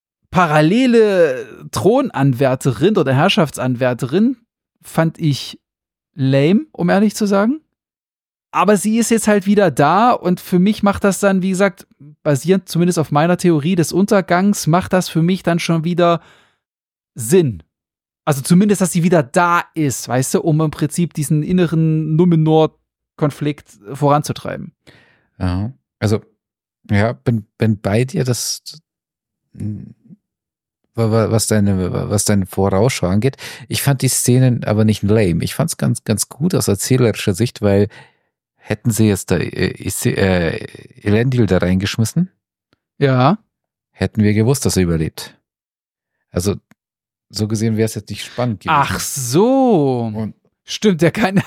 parallele Thronanwärterin oder Herrschaftsanwärterin fand ich lame, um ehrlich zu sagen. Aber sie ist jetzt halt wieder da und für mich macht das dann, wie gesagt, basierend zumindest auf meiner Theorie des Untergangs, macht das für mich dann schon wieder Sinn. Also zumindest, dass sie wieder da ist, weißt du, um im Prinzip diesen inneren Numenor-Konflikt voranzutreiben. Ja, also, ja, bin, bin bei dir, dass was deine, was deine Vorausschau angeht. Ich fand die Szenen aber nicht lame. Ich fand es ganz, ganz gut aus erzählerischer Sicht, weil hätten sie jetzt da äh, äh, Elendil da reingeschmissen, ja, hätten wir gewusst, dass er überlebt. Also so gesehen wäre es jetzt nicht spannend gewesen. Ach so. Und stimmt, der kann.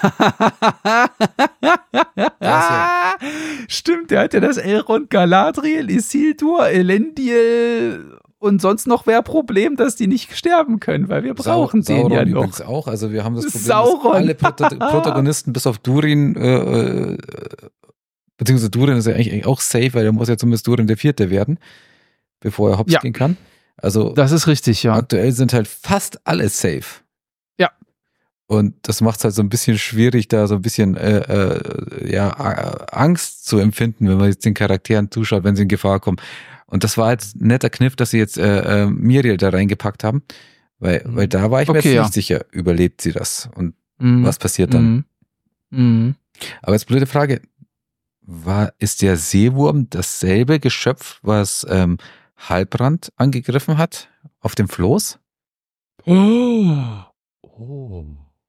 ja. Stimmt, der hat ja das Elrond, Galadriel, Isildur, Elendil und sonst noch wäre Problem, dass die nicht sterben können, weil wir brauchen Sau- den Sauron ja noch. Übrigens auch, also wir haben das Problem, Sauron. dass alle Prot- Protagonisten bis auf Durin, äh, beziehungsweise Durin ist ja eigentlich auch safe, weil er muss ja zumindest Durin der Vierte werden, bevor er hops ja. gehen kann. Also das ist richtig, ja. Aktuell sind halt fast alle safe. Ja. Und das macht es halt so ein bisschen schwierig, da so ein bisschen äh, äh, ja, Angst zu empfinden, wenn man jetzt den Charakteren zuschaut, wenn sie in Gefahr kommen. Und das war halt ein netter Kniff, dass sie jetzt äh, äh, Miriel da reingepackt haben, weil, weil da war ich mir okay, jetzt ja. nicht sicher, überlebt sie das und mm. was passiert dann? Mm. Mm. Aber jetzt blöde Frage, war, ist der Seewurm dasselbe Geschöpf, was ähm, Halbrand angegriffen hat auf dem Floß? Oh. Oh.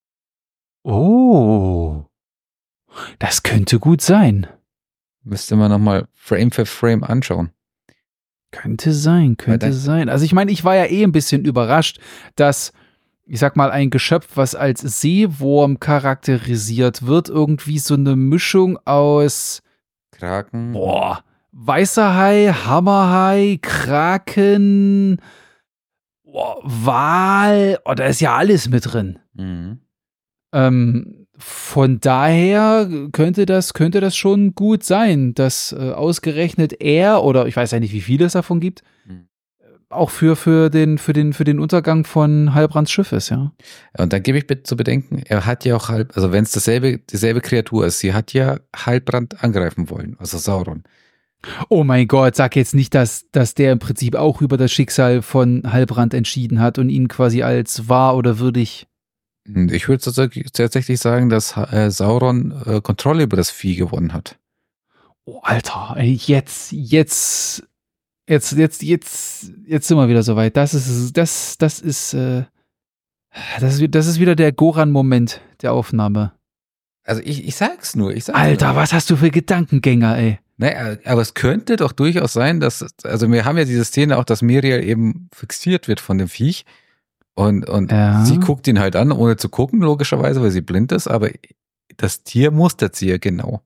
Oh. Das könnte gut sein. Müsste man nochmal Frame für Frame anschauen. Könnte sein, könnte sein. Also ich meine, ich war ja eh ein bisschen überrascht, dass, ich sag mal, ein Geschöpf, was als Seewurm charakterisiert wird, irgendwie so eine Mischung aus Kraken. Boah, weißer Hai, Hammerhai, Kraken oh, Wal, oh, da ist ja alles mit drin. Mhm. Ähm, von daher könnte das, könnte das schon gut sein, dass äh, ausgerechnet er, oder ich weiß ja nicht, wie viele es davon gibt, Mhm. auch für, für, den, für, den, für den Untergang von Halbrands Schiff ist, ja. Und dann gebe ich bitte zu bedenken, er hat ja auch halb, also wenn es dasselbe, dieselbe Kreatur ist, sie hat ja Halbrand angreifen wollen, also Sauron. Oh mein Gott, sag jetzt nicht, dass, dass der im Prinzip auch über das Schicksal von Halbrand entschieden hat und ihn quasi als wahr oder würdig. Ich würde tatsächlich sagen, dass äh, Sauron äh, Kontrolle über das Vieh gewonnen hat. Oh, Alter, ey, jetzt, jetzt, jetzt, jetzt, jetzt, jetzt sind wir wieder soweit. Das ist, das, das ist, äh, das ist, das ist wieder der Goran-Moment der Aufnahme. Also ich, ich sag's nur, ich sag's Alter, nur. was hast du für Gedankengänger, ey? Naja, aber es könnte doch durchaus sein, dass, also wir haben ja diese Szene auch, dass Miriel eben fixiert wird von dem Viech und, und Ja. sie guckt ihn halt an, ohne zu gucken, logischerweise, weil sie blind ist, aber das Tier mustert sie ja genau.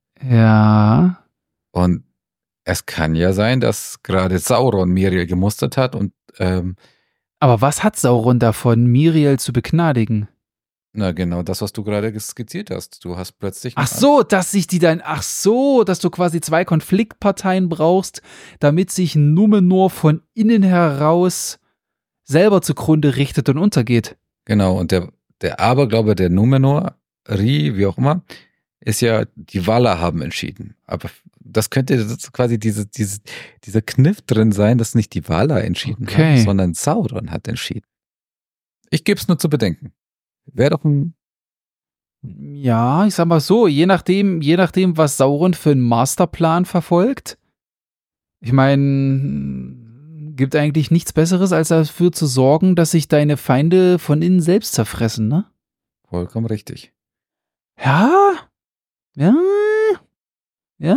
Ja. Und es kann ja sein, dass gerade Sauron Miriel gemustert hat und ähm, Aber was hat Sauron davon, Miriel zu begnadigen? na genau das, was du gerade skizziert hast. Du hast plötzlich Ach so, dass sich die dann, ach so, dass du quasi zwei Konfliktparteien brauchst, damit sich Numenor von innen heraus selber zugrunde richtet und untergeht. Genau, und der, der Aberglaube der Numenor, Ri, wie auch immer, ist ja, die Valar haben entschieden. Aber das könnte das quasi diese, diese, dieser Kniff drin sein, dass nicht die Valar entschieden Okay. haben, sondern Sauron hat entschieden. Ich gebe es nur zu bedenken. Wäre doch ein. Ja, ich sag mal so, je nachdem, je nachdem, was Sauron für einen Masterplan verfolgt. Ich meine, gibt eigentlich nichts Besseres, als dafür zu sorgen, dass sich deine Feinde von innen selbst zerfressen, ne? Vollkommen richtig. Ja, ja, ja.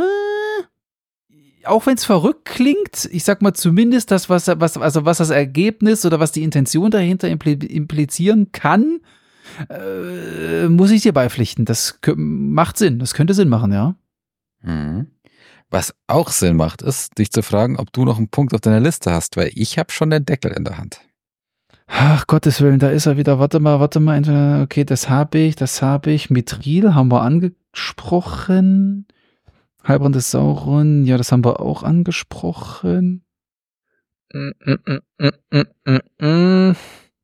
Auch wenn es verrückt klingt, ich sag mal zumindest das, was, was, also was das Ergebnis oder was die Intention dahinter impli- implizieren kann, äh, muss ich dir beipflichten. Das kö- macht Sinn, das könnte Sinn machen, ja. Mhm. Was auch Sinn macht, ist, dich zu fragen, ob du noch einen Punkt auf deiner Liste hast, weil ich habe schon den Deckel in der Hand. Ach, Gottes Willen, da ist er wieder. Warte mal, warte mal. Okay, das habe ich, das habe ich. Mithril haben wir angesprochen. Halbrand des Sauron, ja, das haben wir auch angesprochen. Mm, mm, mm, mm, mm, mm.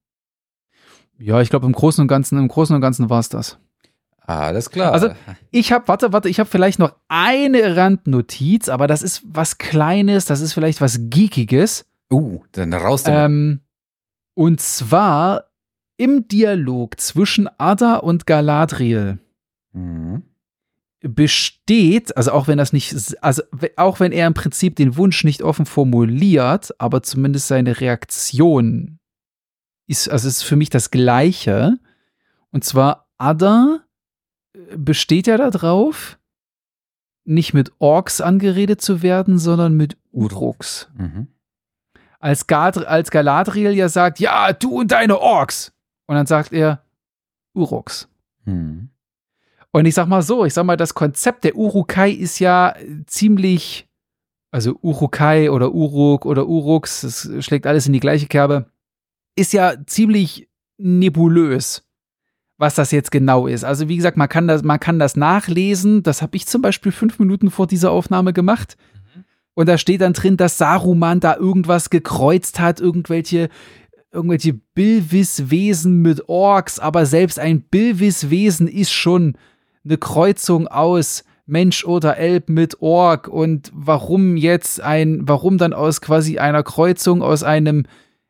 Ja, ich glaube, im Großen und Ganzen, im Großen und Ganzen war es das. Alles klar. Also, ich habe, warte, warte, ich habe vielleicht noch eine Randnotiz, aber das ist was Kleines, das ist vielleicht was Geekiges. uh, dann raus damit. Ähm, und zwar im Dialog zwischen Ada und Galadriel Mhm. besteht, also auch wenn das nicht, also auch wenn er im Prinzip den Wunsch nicht offen formuliert, aber zumindest seine Reaktion ist, also ist für mich das Gleiche. Und zwar Ada besteht ja darauf, nicht mit Orks angeredet zu werden, sondern mit Uruks. Mhm. Als, Gad- als Galadriel ja sagt, ja, du und deine Orks. Und dann sagt er, Uruks. Mhm. Und ich sag mal so, ich sag mal, das Konzept der Urukai ist ja ziemlich, also Urukai oder Uruk oder Uruks, das schlägt alles in die gleiche Kerbe, ist ja ziemlich nebulös, was das jetzt genau ist. Also wie gesagt, man kann das, man kann das nachlesen. Das habe ich zum Beispiel fünf Minuten vor dieser Aufnahme gemacht. Und da steht dann drin, dass Saruman da irgendwas gekreuzt hat, irgendwelche, irgendwelche Bilvis-Wesen mit Orks, aber selbst ein Bilvis-Wesen ist schon eine Kreuzung aus Mensch oder Elb mit Ork. Und warum jetzt ein, warum dann aus quasi einer Kreuzung aus einem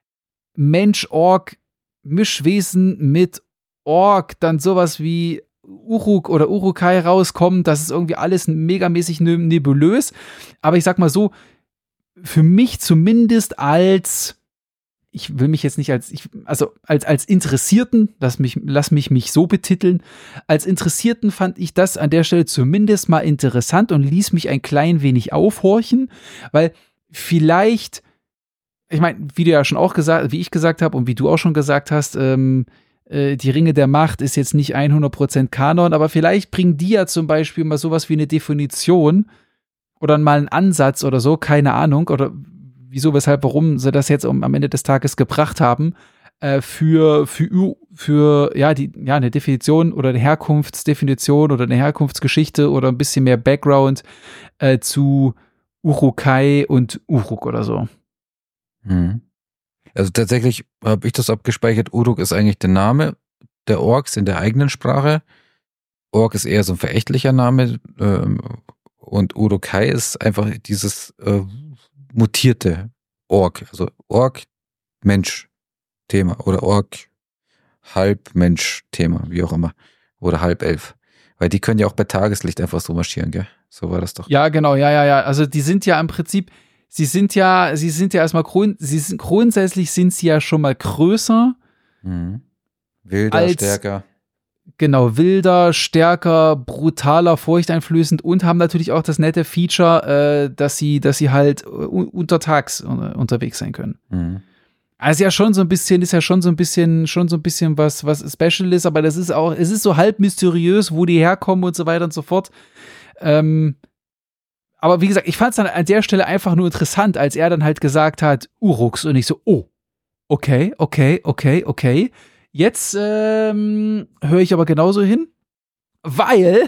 Mensch-Ork-Mischwesen mit Ork dann sowas wie Uruk oder Urukai rauskommt, das ist irgendwie alles megamäßig nebulös. Aber ich sag mal so, für mich zumindest als, ich will mich jetzt nicht als, ich, also als, als Interessierten, lass mich, lass mich mich so betiteln, als Interessierten fand ich das an der Stelle zumindest mal interessant und ließ mich ein klein wenig aufhorchen, weil vielleicht, ich meine, wie du ja schon auch gesagt, wie ich gesagt habe und wie du auch schon gesagt hast, ähm, die Ringe der Macht ist jetzt nicht hundert Prozent Kanon, aber vielleicht bringen die ja zum Beispiel mal sowas wie eine Definition oder mal einen Ansatz oder so, keine Ahnung, oder wieso, weshalb, warum sie das jetzt am Ende des Tages gebracht haben, äh, für, für, für ja, die, ja, eine Definition oder eine Herkunftsdefinition oder eine Herkunftsgeschichte oder ein bisschen mehr Background äh, zu Uruk-hai und Uruk oder so. Hm. Also tatsächlich habe ich das abgespeichert. Uruk ist eigentlich der Name der Orks in der eigenen Sprache. Ork ist eher so ein verächtlicher Name ähm, und Uruk-hai ist einfach dieses äh, mutierte Ork. Also Ork, Mensch, Thema oder Ork, Halb-Mensch, Thema, wie auch immer. Oder Halbelf. Weil die können ja auch bei Tageslicht einfach so marschieren, gell? So war das doch. Ja, genau, ja, ja, ja. Also die sind ja im Prinzip, sie sind ja, sie sind ja erstmal grund, sie sind grundsätzlich sind sie ja schon mal größer. Mhm. Wilder, als, stärker. Genau, wilder, stärker, brutaler, furchteinflößend und haben natürlich auch das nette Feature, äh, dass sie, dass sie halt uh, untertags uh, unterwegs sein können. Mhm. Also ja schon so ein bisschen, ist ja schon so ein bisschen, schon so ein bisschen was, was special ist, aber das ist auch, es ist so halb mysteriös, wo die herkommen und so weiter und so fort. Ähm, aber wie gesagt, ich fand es dann an der Stelle einfach nur interessant, als er dann halt gesagt hat, Uruks, und ich so, oh, okay, okay, okay, okay. Jetzt ähm, höre ich aber genauso hin, weil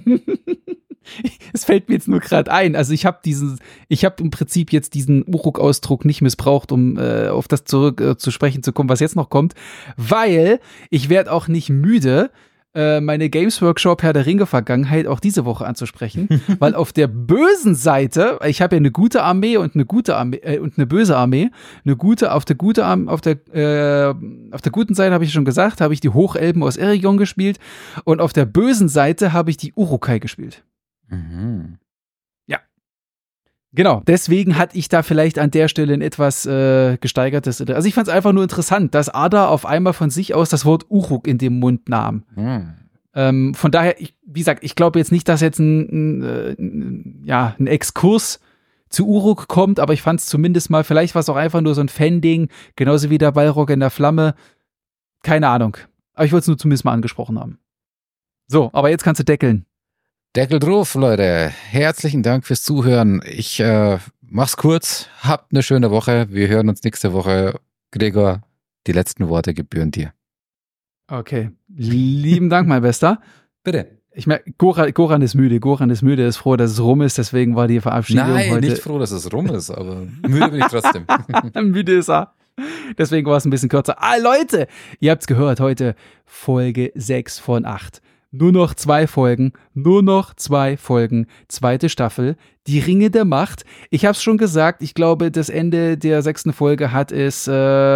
es fällt mir jetzt nur gerade ein. Also ich habe diesen, ich habe im Prinzip jetzt diesen Uruk-Ausdruck nicht missbraucht, um äh, auf das zurück äh, zu sprechen zu kommen, was jetzt noch kommt, weil ich werde auch nicht müde, äh, meine Games Workshop Herr der Ringe Vergangenheit auch diese Woche anzusprechen, weil auf der bösen Seite, ich habe ja eine gute Armee und eine gute Armee äh, und eine böse Armee, eine gute auf der gute auf der äh, auf der guten Seite habe ich schon gesagt, habe ich die Hochelben aus Eregion gespielt und auf der bösen Seite habe ich die Uruk-hai gespielt. Mhm. Ja. Genau, deswegen hatte ich da vielleicht an der Stelle ein etwas äh, gesteigertes. Also ich fand es einfach nur interessant, dass Ada auf einmal von sich aus das Wort Uruk in den Mund nahm. Mhm. Ähm, von daher, ich, wie gesagt, ich glaube jetzt nicht, dass jetzt ein, ein, ein, ja, ein Exkurs zu Uruk kommt, aber ich fand es zumindest mal, vielleicht war es auch einfach nur so ein Fan-Ding, genauso wie der Balrog in der Flamme. Keine Ahnung. Aber ich wollte es nur zumindest mal angesprochen haben. So, aber jetzt kannst du deckeln. Deckel drauf, Leute. Herzlichen Dank fürs Zuhören. Ich äh, mach's kurz. Habt eine schöne Woche. Wir hören uns nächste Woche. Gregor, die letzten Worte gebühren dir. Okay. Lieben Dank, mein Bester. Bitte. Ich merke, Goran, Goran ist müde. Goran ist müde, ist froh, dass es rum ist. Deswegen war die Verabschiedung Nein, heute. nicht froh, dass es rum ist, aber müde bin ich trotzdem. Müde ist er. Deswegen war es ein bisschen kürzer. Ah, Leute, ihr habt's gehört, heute Folge sechs von acht. Nur noch zwei Folgen, nur noch zwei Folgen, zweite Staffel, die Ringe der Macht. Ich hab's schon gesagt, ich glaube, das Ende der sechsten Folge hat es,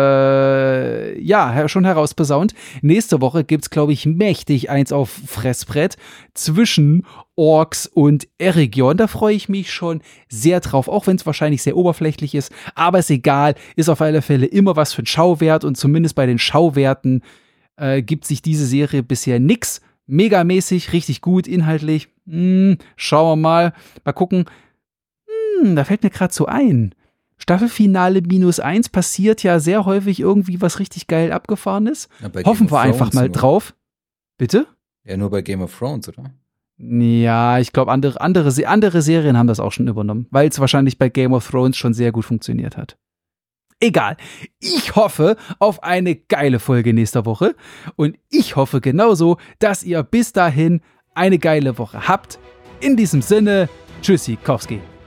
äh, ja, schon herausposaunt. Nächste Woche gibt's, glaube ich, mächtig eins auf Fressbrett zwischen Orks und Eregion. Da freue ich mich schon sehr drauf, auch wenn es wahrscheinlich sehr oberflächlich ist. Aber ist egal, ist auf alle Fälle immer was für einen Schauwert und zumindest bei den Schauwerten äh, gibt sich diese Serie bisher nix. Megamäßig, richtig gut, inhaltlich. Hm, schauen wir mal. Mal gucken. Hm, da fällt mir gerade so ein. Staffelfinale minus eins passiert ja sehr häufig irgendwie was richtig geil Abgefahrenes. Ja, Hoffen wir einfach mal nur. drauf. Bitte? Ja, nur bei Game of Thrones, oder? Ja, ich glaube, andere, andere, andere Serien haben das auch schon übernommen, weil es wahrscheinlich bei Game of Thrones schon sehr gut funktioniert hat. Egal. Ich hoffe auf eine geile Folge nächster Woche und ich hoffe genauso, dass ihr bis dahin eine geile Woche habt. In diesem Sinne, tschüssi, Kowski.